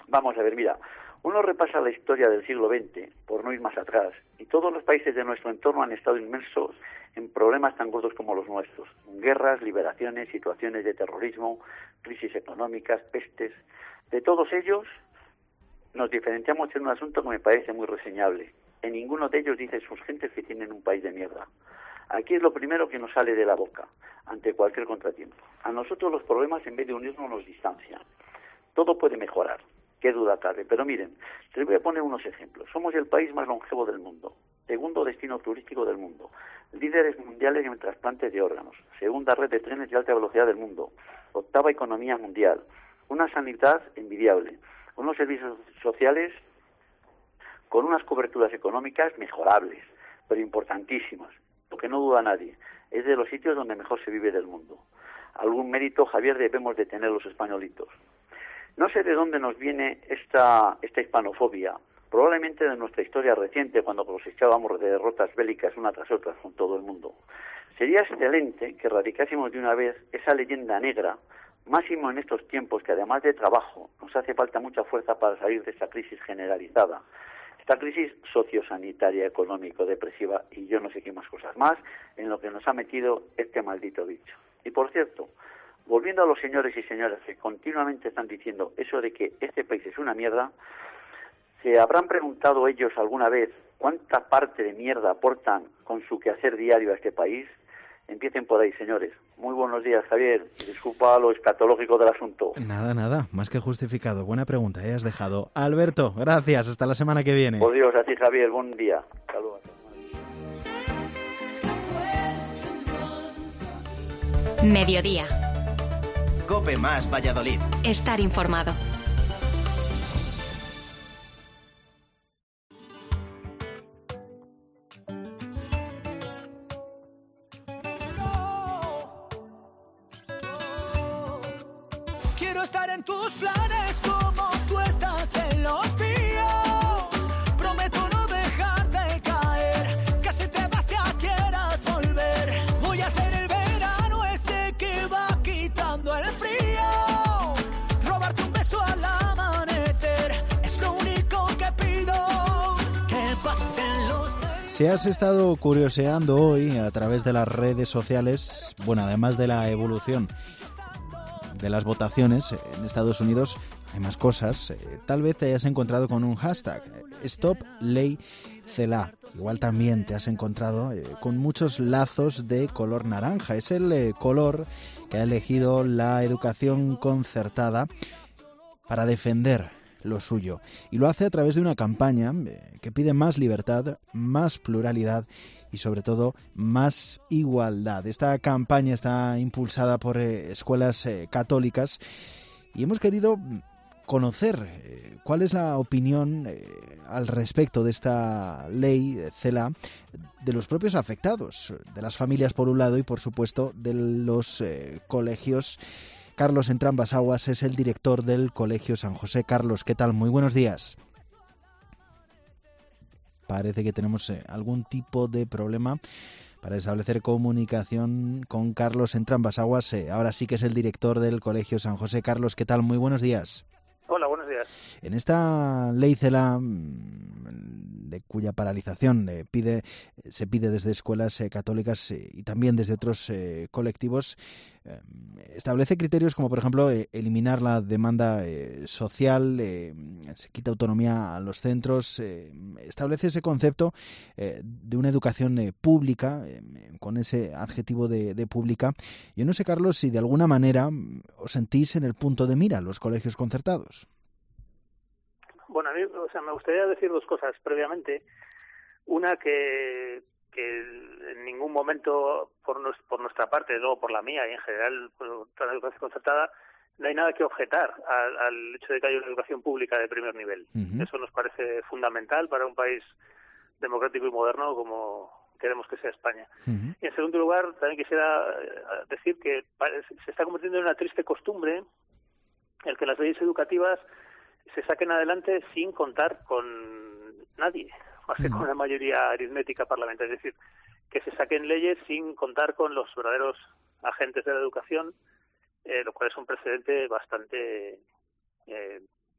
Vamos a ver, mira, uno repasa la historia del siglo veinte, por no ir más atrás, y todos los países de nuestro entorno han estado inmersos en problemas tan gordos como los nuestros. Guerras, liberaciones, situaciones de terrorismo, crisis económicas, pestes. De todos ellos nos diferenciamos en un asunto que me parece muy reseñable. En ninguno de ellos dicen sus gentes que tienen un país de mierda. Aquí es lo primero que nos sale de la boca, ante cualquier contratiempo. A nosotros los problemas, en vez de unirnos, nos distancian. Todo puede mejorar, qué duda cabe. Pero miren, les voy a poner unos ejemplos. Somos el país más longevo del mundo, segundo destino turístico del mundo, líderes mundiales en trasplantes de órganos, segunda red de trenes de alta velocidad del mundo, octava economía mundial, una sanidad envidiable, unos servicios sociales con unas coberturas económicas mejorables, pero importantísimas, lo que no duda nadie, es de los sitios donde mejor se vive del mundo. Algún mérito, Javier, debemos de tener los españolitos. No sé de dónde nos viene esta, esta hispanofobia, probablemente de nuestra historia reciente, cuando cosechábamos de derrotas bélicas una tras otra con todo el mundo. Sería excelente que erradicásemos de una vez esa leyenda negra, máximo en estos tiempos que además de trabajo nos hace falta mucha fuerza para salir de esta crisis generalizada. Esta crisis sociosanitaria, económico, depresiva y yo no sé qué más cosas más, en lo que nos ha metido este maldito bicho. Y por cierto, volviendo a los señores y señoras que continuamente están diciendo eso de que este país es una mierda, ¿se habrán preguntado ellos alguna vez cuánta parte de mierda aportan con su quehacer diario a este país? Empiecen por ahí, señores. Muy buenos días, Javier. Disculpa lo escatológico del asunto. Nada, nada. Más que justificado. Buena pregunta, ¿eh? Has dejado. Alberto, gracias. Hasta la semana que viene. Por Dios, a ti, Javier. Buen día. Saludos. Mediodía. COPE más Valladolid. Estar informado. Quiero estar en tus planes como tú estás en los míos. Prometo no dejarte caer, que si te vas ya quieras volver. Voy a ser el verano ese que va quitando el frío. Robarte un beso al amanecer es lo único que pido. Que pasen los días. Si has estado curioseando hoy a través de las redes sociales, bueno, además de la evolución de las votaciones en Estados Unidos, hay más cosas. Eh, tal vez te hayas encontrado con un hashtag, Stop Ley Celaá. Igual también te has encontrado eh, con muchos lazos de color naranja. Es el eh, color que ha elegido la educación concertada para defender lo suyo. Y lo hace a través de una campaña eh, que pide más libertad, más pluralidad y sobre todo más igualdad. Esta campaña está impulsada por eh, escuelas eh, católicas y hemos querido conocer eh, cuál es la opinión eh, al respecto de esta ley eh, Celaá de los propios afectados, de las familias por un lado y por supuesto de los eh, colegios. Carlos Entrambas-Aguas es el director del Colegio San José. Carlos, ¿qué tal? Muy buenos días. Parece que tenemos eh, algún tipo de problema para establecer comunicación con Carlos Entrambas-Aguas. Eh, ahora sí que es el director del Colegio San José. Carlos, ¿qué tal? Muy buenos días. Hola, buenos días. En esta ley Celaá, de cuya paralización eh, pide, se pide desde escuelas eh, católicas eh, y también desde otros eh, colectivos, eh, establece criterios como, por ejemplo, eh, eliminar la demanda eh, social, eh, se quita autonomía a los centros, eh, establece ese concepto eh, de una educación eh, pública, eh, con ese adjetivo de, de pública. Yo no sé, Carlos, si de alguna manera os sentís en el punto de mira los colegios concertados. Bueno, a mí, o sea, me gustaría decir dos cosas previamente. Una, que, que en ningún momento, por, nos, por nuestra parte, luego por la mía y en general por toda la educación concertada, no hay nada que objetar al, al hecho de que haya una educación pública de primer nivel. Uh-huh. Eso nos parece fundamental para un país democrático y moderno como queremos que sea España. Uh-huh. Y en segundo lugar, también quisiera decir que se está convirtiendo en una triste costumbre el que las leyes educativas se saquen adelante sin contar con nadie, más que con una mayoría aritmética parlamentaria. Es decir, que se saquen leyes sin contar con los verdaderos agentes de la educación, eh, lo cual es un precedente bastante eh,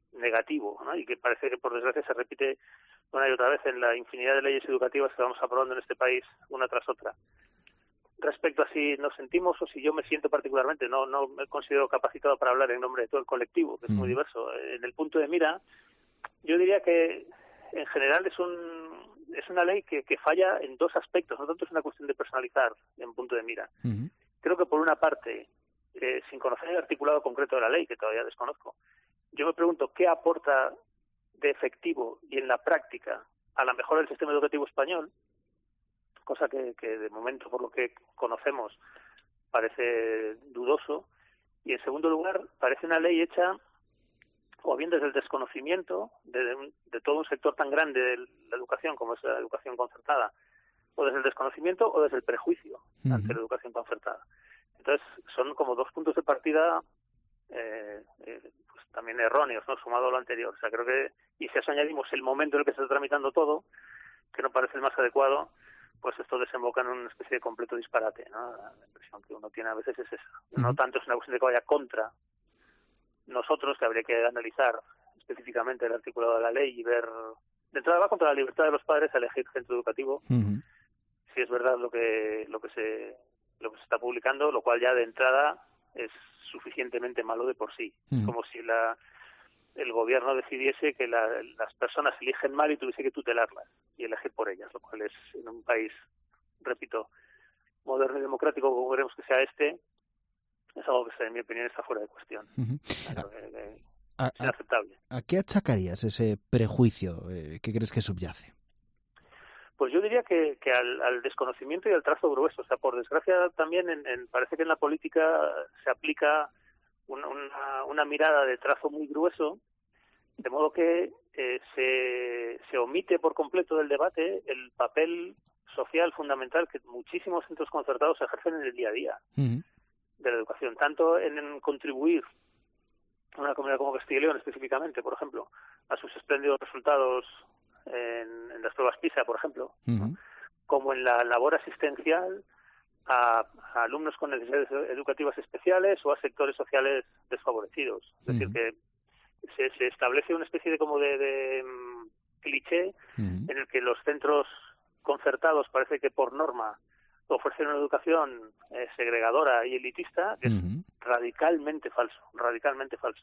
negativo, ¿no? Y que parece que por desgracia se repite una y otra vez en la infinidad de leyes educativas que vamos aprobando en este país una tras otra. Respecto a si nos sentimos o si yo me siento particularmente, no no me considero capacitado para hablar en nombre de todo el colectivo, que es muy diverso. En el punto de mira, yo diría que en general es un es una ley que, que falla en dos aspectos, no tanto es una cuestión de personalizar en punto de mira. Uh-huh. Creo que por una parte, eh, sin conocer el articulado concreto de la ley, que todavía desconozco, yo me pregunto qué aporta de efectivo y en la práctica a la mejora del sistema educativo español, cosa que, que de momento, por lo que conocemos, parece dudoso. Y en segundo lugar, parece una ley hecha o bien desde el desconocimiento de, de, de todo un sector tan grande de la educación como es la educación concertada, o desde el desconocimiento o desde el prejuicio uh-huh. ante la educación concertada. Entonces, son como dos puntos de partida eh, eh, pues también erróneos, ¿no? Sumado a lo anterior. O sea, creo que, y si a eso añadimos el momento en el que se está tramitando todo, que no parece el más adecuado, pues esto desemboca en una especie de completo disparate, ¿no? La impresión que uno tiene a veces es esa. Uh-huh. No tanto es una cuestión de que vaya contra nosotros, que habría que analizar específicamente el articulado de la ley y ver, de entrada va contra la libertad de los padres a elegir centro educativo, uh-huh. si es verdad lo que lo que se lo que se está publicando, lo cual ya de entrada es suficientemente malo de por sí. Uh-huh. Es como si la el gobierno decidiese que la, las personas eligen mal y tuviese que tutelarlas y elegir por ellas, lo cual es en un país, repito, moderno y democrático como queremos que sea este, es algo que, en mi opinión, está fuera de cuestión. Uh-huh. Claro, eh, eh, a, es inaceptable. A, ¿A qué achacarías ese prejuicio? Eh, ¿Qué crees que subyace? Pues yo diría que, que al, al desconocimiento y al trazo grueso. O sea, por desgracia también en, en, parece que en la política se aplica una, una, una mirada de trazo muy grueso, de modo que eh, se, se omite por completo del debate el papel social fundamental que muchísimos centros concertados ejercen en el día a día. Uh-huh. De la educación, tanto en, en contribuir a una comunidad como Castilla y León específicamente, por ejemplo, a sus espléndidos resultados en, en las pruebas PISA, por ejemplo, uh-huh. ¿no? Como en la labor asistencial a, a alumnos con necesidades educativas especiales o a sectores sociales desfavorecidos. Es uh-huh. decir, que se, se establece una especie de como de, de um, cliché uh-huh. en el que los centros concertados parece que por norma ofrecer una educación eh, segregadora y elitista, que uh-huh. es radicalmente falso, radicalmente falso.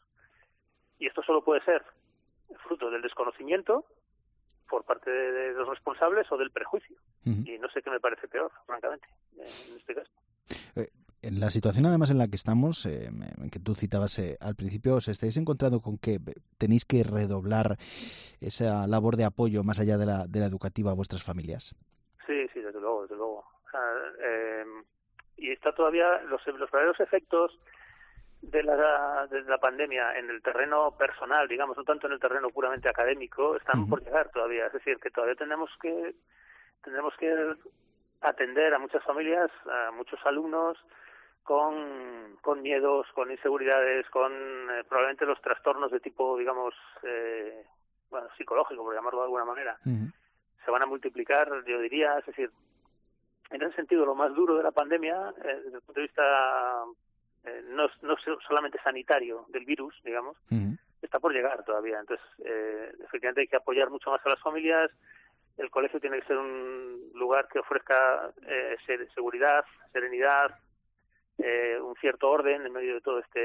Y esto solo puede ser fruto del desconocimiento por parte de, de los responsables o del prejuicio. Uh-huh. Y no sé qué me parece peor, francamente, en este caso. Eh, en la situación, además, en la que estamos, eh, en que tú citabas eh, al principio, ¿os estáis encontrando con que tenéis que redoblar esa labor de apoyo más allá de la, de la educativa a vuestras familias? Sí, sí, desde luego, desde luego. Eh, y está todavía los, los verdaderos efectos de la, de la pandemia en el terreno personal, digamos, no tanto en el terreno puramente académico, están uh-huh. por llegar todavía. Es decir, que todavía tenemos que tenemos que atender a muchas familias, a muchos alumnos con, con miedos, con inseguridades, con eh, probablemente los trastornos de tipo, digamos, eh, bueno, psicológico, por llamarlo de alguna manera. Uh-huh. Se van a multiplicar, yo diría, es decir, en ese sentido, lo más duro de la pandemia, eh, desde el punto de vista eh, no, no solamente sanitario del virus, digamos, uh-huh. está por llegar todavía. Entonces, eh, efectivamente hay que apoyar mucho más a las familias. El colegio tiene que ser un lugar que ofrezca eh, seguridad, serenidad, eh, un cierto orden en medio de todo este,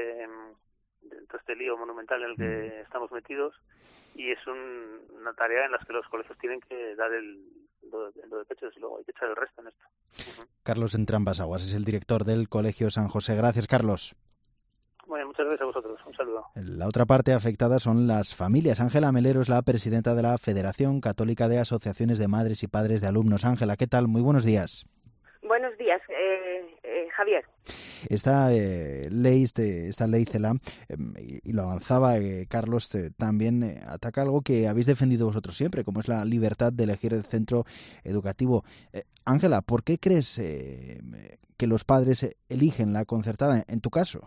de todo este lío monumental en el que uh-huh. estamos metidos. Y es un, una tarea en la que los colegios tienen que dar el lo de, lo de pecho, desde luego hay que echar el resto en esto. Uh-huh. Carlos Entrambas Aguas es el director del Colegio San José. Gracias, Carlos. Bueno, muchas gracias a vosotros. Un saludo. La otra parte afectada son las familias. Ángela Melero es la presidenta de la Federación Católica de Asociaciones de Madres y Padres de Alumnos. Ángela, ¿qué tal? Muy buenos días. Buenos días, eh, eh, Javier. Esta eh, ley, este, esta ley CELA, eh, y, y lo avanzaba eh, Carlos, eh, también eh, ataca algo que habéis defendido vosotros siempre, como es la libertad de elegir el centro educativo. Eh, Ángela, ¿por qué crees eh, que los padres eh, eligen la concertada en tu caso?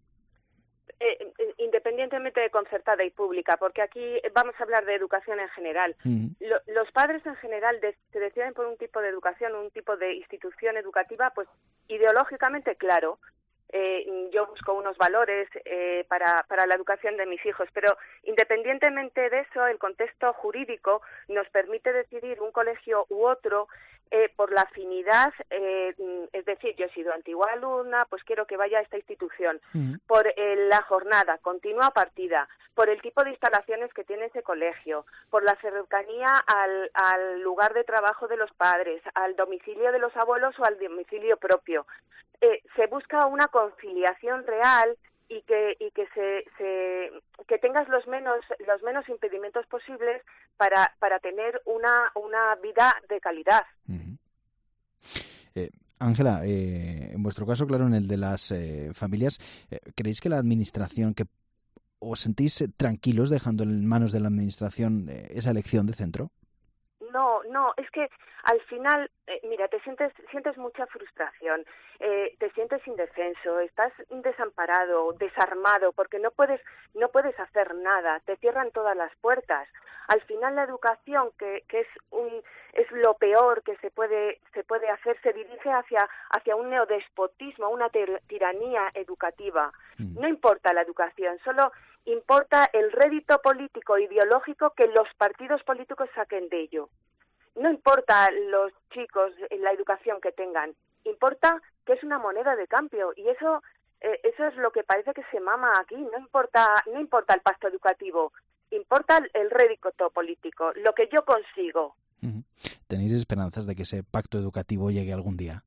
Eh, independientemente de concertada y pública, porque aquí vamos a hablar de educación en general. Uh-huh. Lo, los padres en general de, se deciden por un tipo de educación, un tipo de institución educativa, pues ideológicamente, claro, eh, yo busco unos valores eh, para, para la educación de mis hijos, pero independientemente de eso, el contexto jurídico nos permite decidir un colegio u otro eh, por la afinidad, eh, es decir, yo he sido antigua alumna, pues quiero que vaya a esta institución, uh-huh. por eh, la jornada continua partida, por el tipo de instalaciones que tiene ese colegio, por la cercanía al, al lugar de trabajo de los padres, al domicilio de los abuelos o al domicilio propio. Eh, se busca una conciliación real y que y que se, se que tengas los menos los menos impedimentos posibles para para tener una una vida de calidad. Uh-huh. eh, Ángela, eh, en vuestro caso, claro, en el de las eh, familias, eh, ¿creéis que la administración, que os sentís eh, tranquilos dejando en manos de la administración eh, esa elección de centro? No, no, es que al final, eh, mira, te sientes sientes mucha frustración, eh, te sientes indefenso, estás desamparado, desarmado, porque no puedes no puedes hacer nada, te cierran todas las puertas. Al final la educación, que, que es un es lo peor que se puede se puede hacer, se dirige hacia hacia un neodespotismo, una tir- tiranía educativa. Mm. No importa la educación, solo importa el rédito político ideológico que los partidos políticos saquen de ello. No importa los chicos la educación que tengan, importa que es una moneda de cambio y eso eh, eso es lo que parece que se mama aquí. No importa no importa el pacto educativo, importa el, el rédito político, lo que yo consigo. Uh-huh. ¿Tenéis esperanzas de que ese pacto educativo llegue algún día?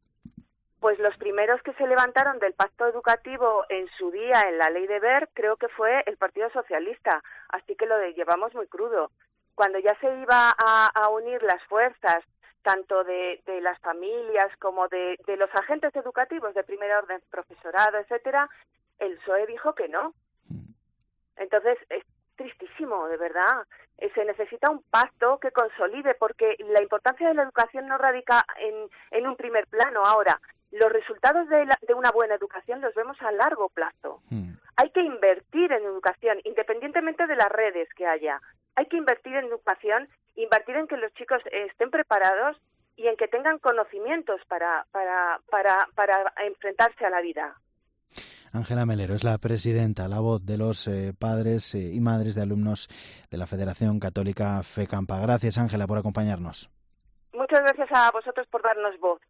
Pues los primeros que se levantaron del pacto educativo en su día en la ley de Wert creo que fue el Partido Socialista, así que lo de llevamos muy crudo. Cuando ya se iba a, a unir las fuerzas, tanto de, de las familias como de, de los agentes educativos de primer orden, profesorado, etcétera, el P S O E dijo que no. Entonces, es tristísimo, de verdad. Se necesita un pacto que consolide, porque la importancia de la educación no radica en, en un primer plano. Ahora, los resultados de, la, de una buena educación los vemos a largo plazo. Mm. Hay que invertir en educación, independientemente de las redes que haya. Hay que invertir en educación, invertir en que los chicos estén preparados y en que tengan conocimientos para, para, para, para enfrentarse a la vida. Ángela Melero es la presidenta, la voz de los eh, padres eh, y madres de alumnos de la Federación Católica FECAMPA. Gracias, Ángela, por acompañarnos. Muchas gracias a vosotros por darnos voz.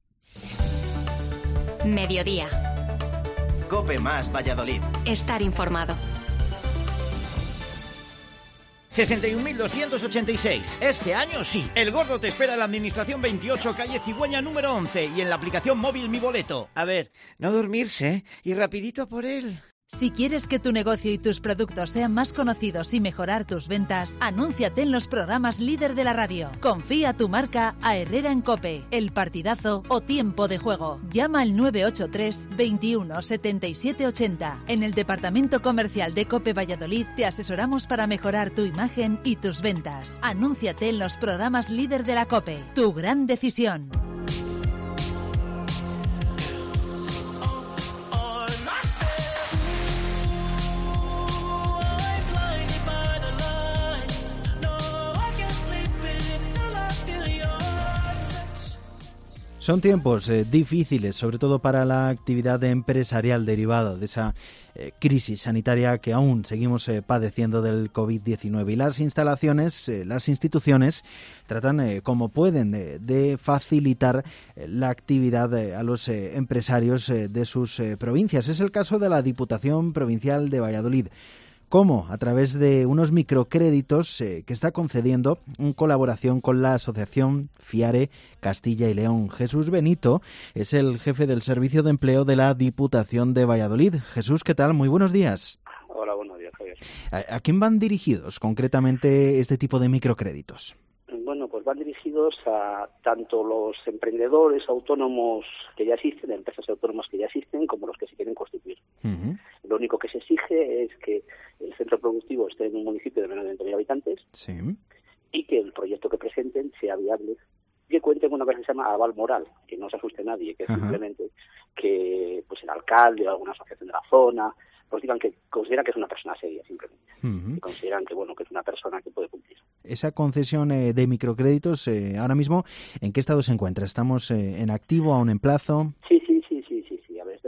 Mediodía. COPE más Valladolid. Estar informado. sesenta y un mil doscientos ochenta y seis. Este año sí. El gordo te espera en la Administración veintiocho, calle Cigüeña número once y en la aplicación móvil Mi Boleto. A ver, no dormirse, ¿eh? Y rapidito por él. Si quieres que tu negocio y tus productos sean más conocidos y mejorar tus ventas, anúnciate en los programas líder de la radio. Confía tu marca a Herrera en COPE, El Partidazo o Tiempo de Juego. Llama al nueve ocho tres, veintiuno, setenta y siete ochenta. En el Departamento Comercial de COPE Valladolid te asesoramos para mejorar tu imagen y tus ventas. Anúnciate en los programas líder de la COPE. Tu gran decisión. Son tiempos eh, difíciles, sobre todo para la actividad empresarial derivada de esa eh, crisis sanitaria que aún seguimos eh, padeciendo del covid diecinueve. Y las instalaciones, eh, las instituciones tratan eh, como pueden de, de facilitar eh, la actividad eh, a los eh, empresarios eh, de sus eh, provincias. Es el caso de la Diputación Provincial de Valladolid. ¿Cómo? A través de unos microcréditos eh, que está concediendo en colaboración con la Asociación FIARE Castilla y León. Jesús Benito es el jefe del Servicio de Empleo de la Diputación de Valladolid. Jesús, ¿qué tal? Muy buenos días. Hola, buenos días, Javier. ¿A, a quién van dirigidos concretamente este tipo de microcréditos? Bueno, pues van dirigidos a tanto los emprendedores autónomos que ya existen, empresas autónomas que ya existen, como los que se quieren constituir. Uh-huh. Lo único que se exige es que el centro productivo esté en un municipio de menos de veinte mil habitantes, sí, y que el proyecto que presenten sea viable, que cuente con una cosa que se llama aval moral, que no se asuste nadie, que es uh-huh. simplemente que pues el alcalde o alguna asociación de la zona pues digan que consideran que es una persona seria, simplemente. Uh-huh. Que consideran que bueno que es una persona que puede cumplir. Esa concesión eh, de microcréditos, eh, ahora mismo, ¿en qué estado se encuentra? ¿Estamos eh, en activo, aún en plazo? Sí, sí, sí, sí, sí, sí. A ver, este es un programa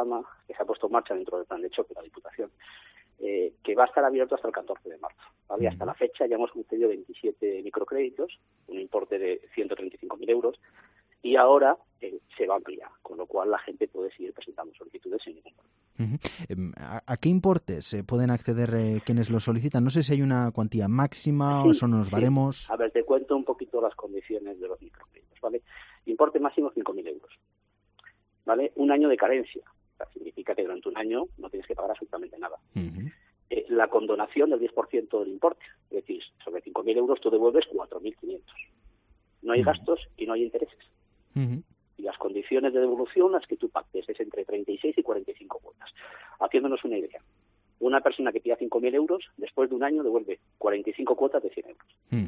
programa que se ha puesto en marcha dentro del plan de choque de la Diputación, eh, que va a estar abierto hasta el catorce de marzo. ¿Vale? Hasta la fecha ya hemos concedido veintisiete microcréditos, un importe de ciento treinta y cinco mil euros, y ahora eh, se va a ampliar, con lo cual la gente puede seguir presentando solicitudes sin ningún problema. Uh-huh. ¿A, ¿A qué importes eh, pueden acceder eh, quienes lo solicitan? No sé si hay una cuantía máxima sí, o son unos sí. baremos. A ver, te cuento un poquito las condiciones de los microcréditos, ¿vale? Importe máximo cinco mil euros, ¿vale? Un año de carencia, o sea, significa que durante un año no tienes que pagar absolutamente nada. Uh-huh. Eh, la condonación del diez por ciento del importe, es decir, sobre cinco mil euros tú devuelves cuatro mil quinientos. No hay uh-huh. gastos y no hay intereses. Uh-huh. Y las condiciones de devolución, las que tú pactes, es entre treinta y seis y cuarenta y cinco cuotas. Haciéndonos una idea, una persona que pida cinco mil euros, después de un año devuelve cuarenta y cinco cuotas de cien euros.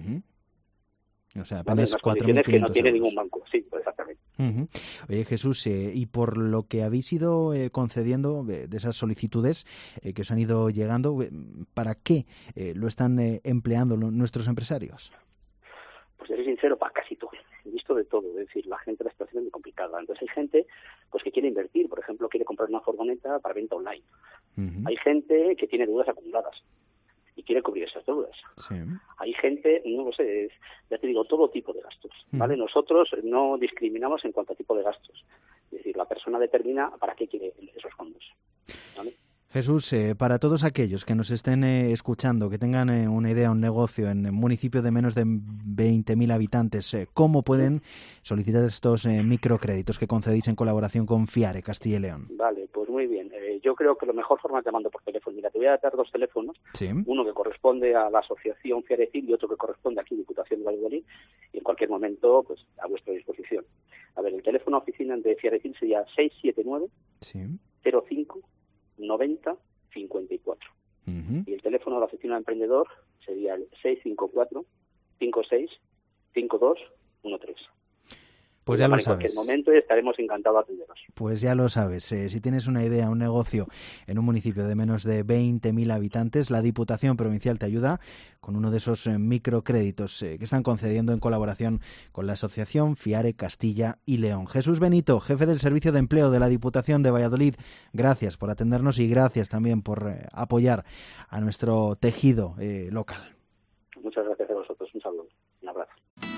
Uh-huh. O sea, apenas ¿vale? cuatro mil quinientos que no tiene euros. Ningún banco, sí, exactamente. Uh-huh. Oye, Jesús, eh, y por lo que habéis ido eh, concediendo de, de esas solicitudes eh, que os han ido llegando, eh, ¿para qué eh, lo están eh, empleando lo, nuestros empresarios? Pues seré sincero, para casi todo. He visto de todo, es decir, la gente, la situación es muy complicada. Entonces hay gente pues que quiere invertir, por ejemplo, quiere comprar una furgoneta para venta online. Uh-huh. Hay gente que tiene deudas acumuladas y quiere cubrir esas deudas. Sí. Hay gente, no lo sé, es, ya te digo, todo tipo de gastos, ¿vale? Uh-huh. Nosotros no discriminamos en cuanto a tipo de gastos. Es decir, la persona determina para qué quiere esos fondos, ¿vale? Jesús, eh, para todos aquellos que nos estén eh, escuchando, que tengan eh, una idea, un negocio en un municipio de menos de veinte mil habitantes, eh, ¿cómo pueden solicitar estos eh, microcréditos que concedéis en colaboración con FIARE Castilla y León? Vale, pues muy bien. Eh, yo creo que la mejor forma es llamando por teléfono. Mira, te voy a dar dos teléfonos, ¿sí? Uno que corresponde a la asociación FIARECIL y otro que corresponde aquí a Diputación de Valladolid, y en cualquier momento, pues a vuestra disposición. A ver, el teléfono oficina de FIARECIL sería seis siete nueve, cero cinco, noventa, cincuenta y cuatro. Uh-huh. Y el teléfono de la oficina de emprendedor sería el seis cinco cuatro, cinco seis, cinco dos uno tres. Pues ya lo sabes. En cualquier momento estaremos encantados de atenderos. Pues ya lo sabes. Eh, si tienes una idea, un negocio en un municipio de menos de veinte mil habitantes, la Diputación Provincial te ayuda con uno de esos eh, microcréditos eh, que están concediendo en colaboración con la Asociación FIARE Castilla y León. Jesús Benito, jefe del Servicio de Empleo de la Diputación de Valladolid, gracias por atendernos y gracias también por eh, apoyar a nuestro tejido eh, local. Muchas gracias a vosotros. Un saludo. Un abrazo.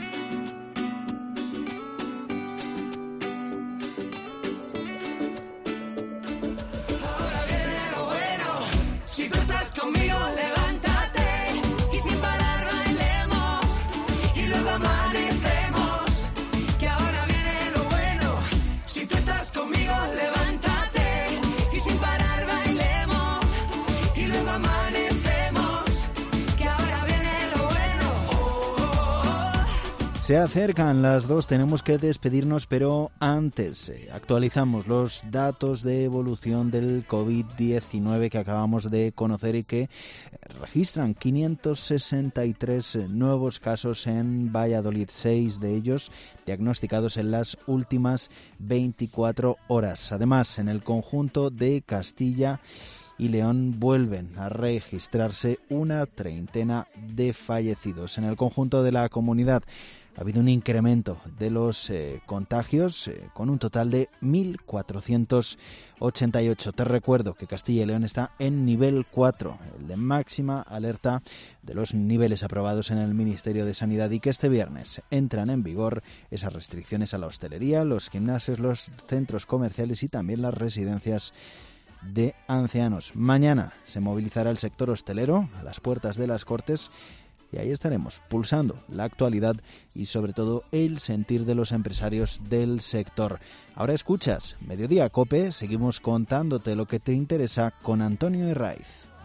Si tú estás conmigo, levántate y sin parar bailemos y luego amanecemos, que ahora viene lo bueno. Si tú estás conmigo, levántate y sin parar bailemos y luego amanecemos, que ahora viene lo bueno. Oh, oh, oh. Se acercan las dos, tenemos que despedirnos, pero antes eh, actualizamos los datos de evolución del covid diecinueve que acabamos de conocer y que registran quinientos sesenta y tres nuevos casos en Valladolid, seis de ellos diagnosticados en las últimas veinticuatro horas. Además, en el conjunto de Castilla y León vuelven a registrarse una treintena de fallecidos. En el conjunto de la comunidad ha habido un incremento de los eh, contagios eh, con un total de mil cuatrocientos ochenta y ocho. Te recuerdo que Castilla y León está en nivel cuatro, el de máxima alerta de los niveles aprobados en el Ministerio de Sanidad, y que este viernes entran en vigor esas restricciones a la hostelería, los gimnasios, los centros comerciales y también las residencias de ancianos. Mañana se movilizará el sector hostelero a las puertas de las Cortes y ahí estaremos pulsando la actualidad y sobre todo el sentir de los empresarios del sector. Ahora escuchas Mediodía Cope, seguimos contándote lo que te interesa con Antonio Herraiz.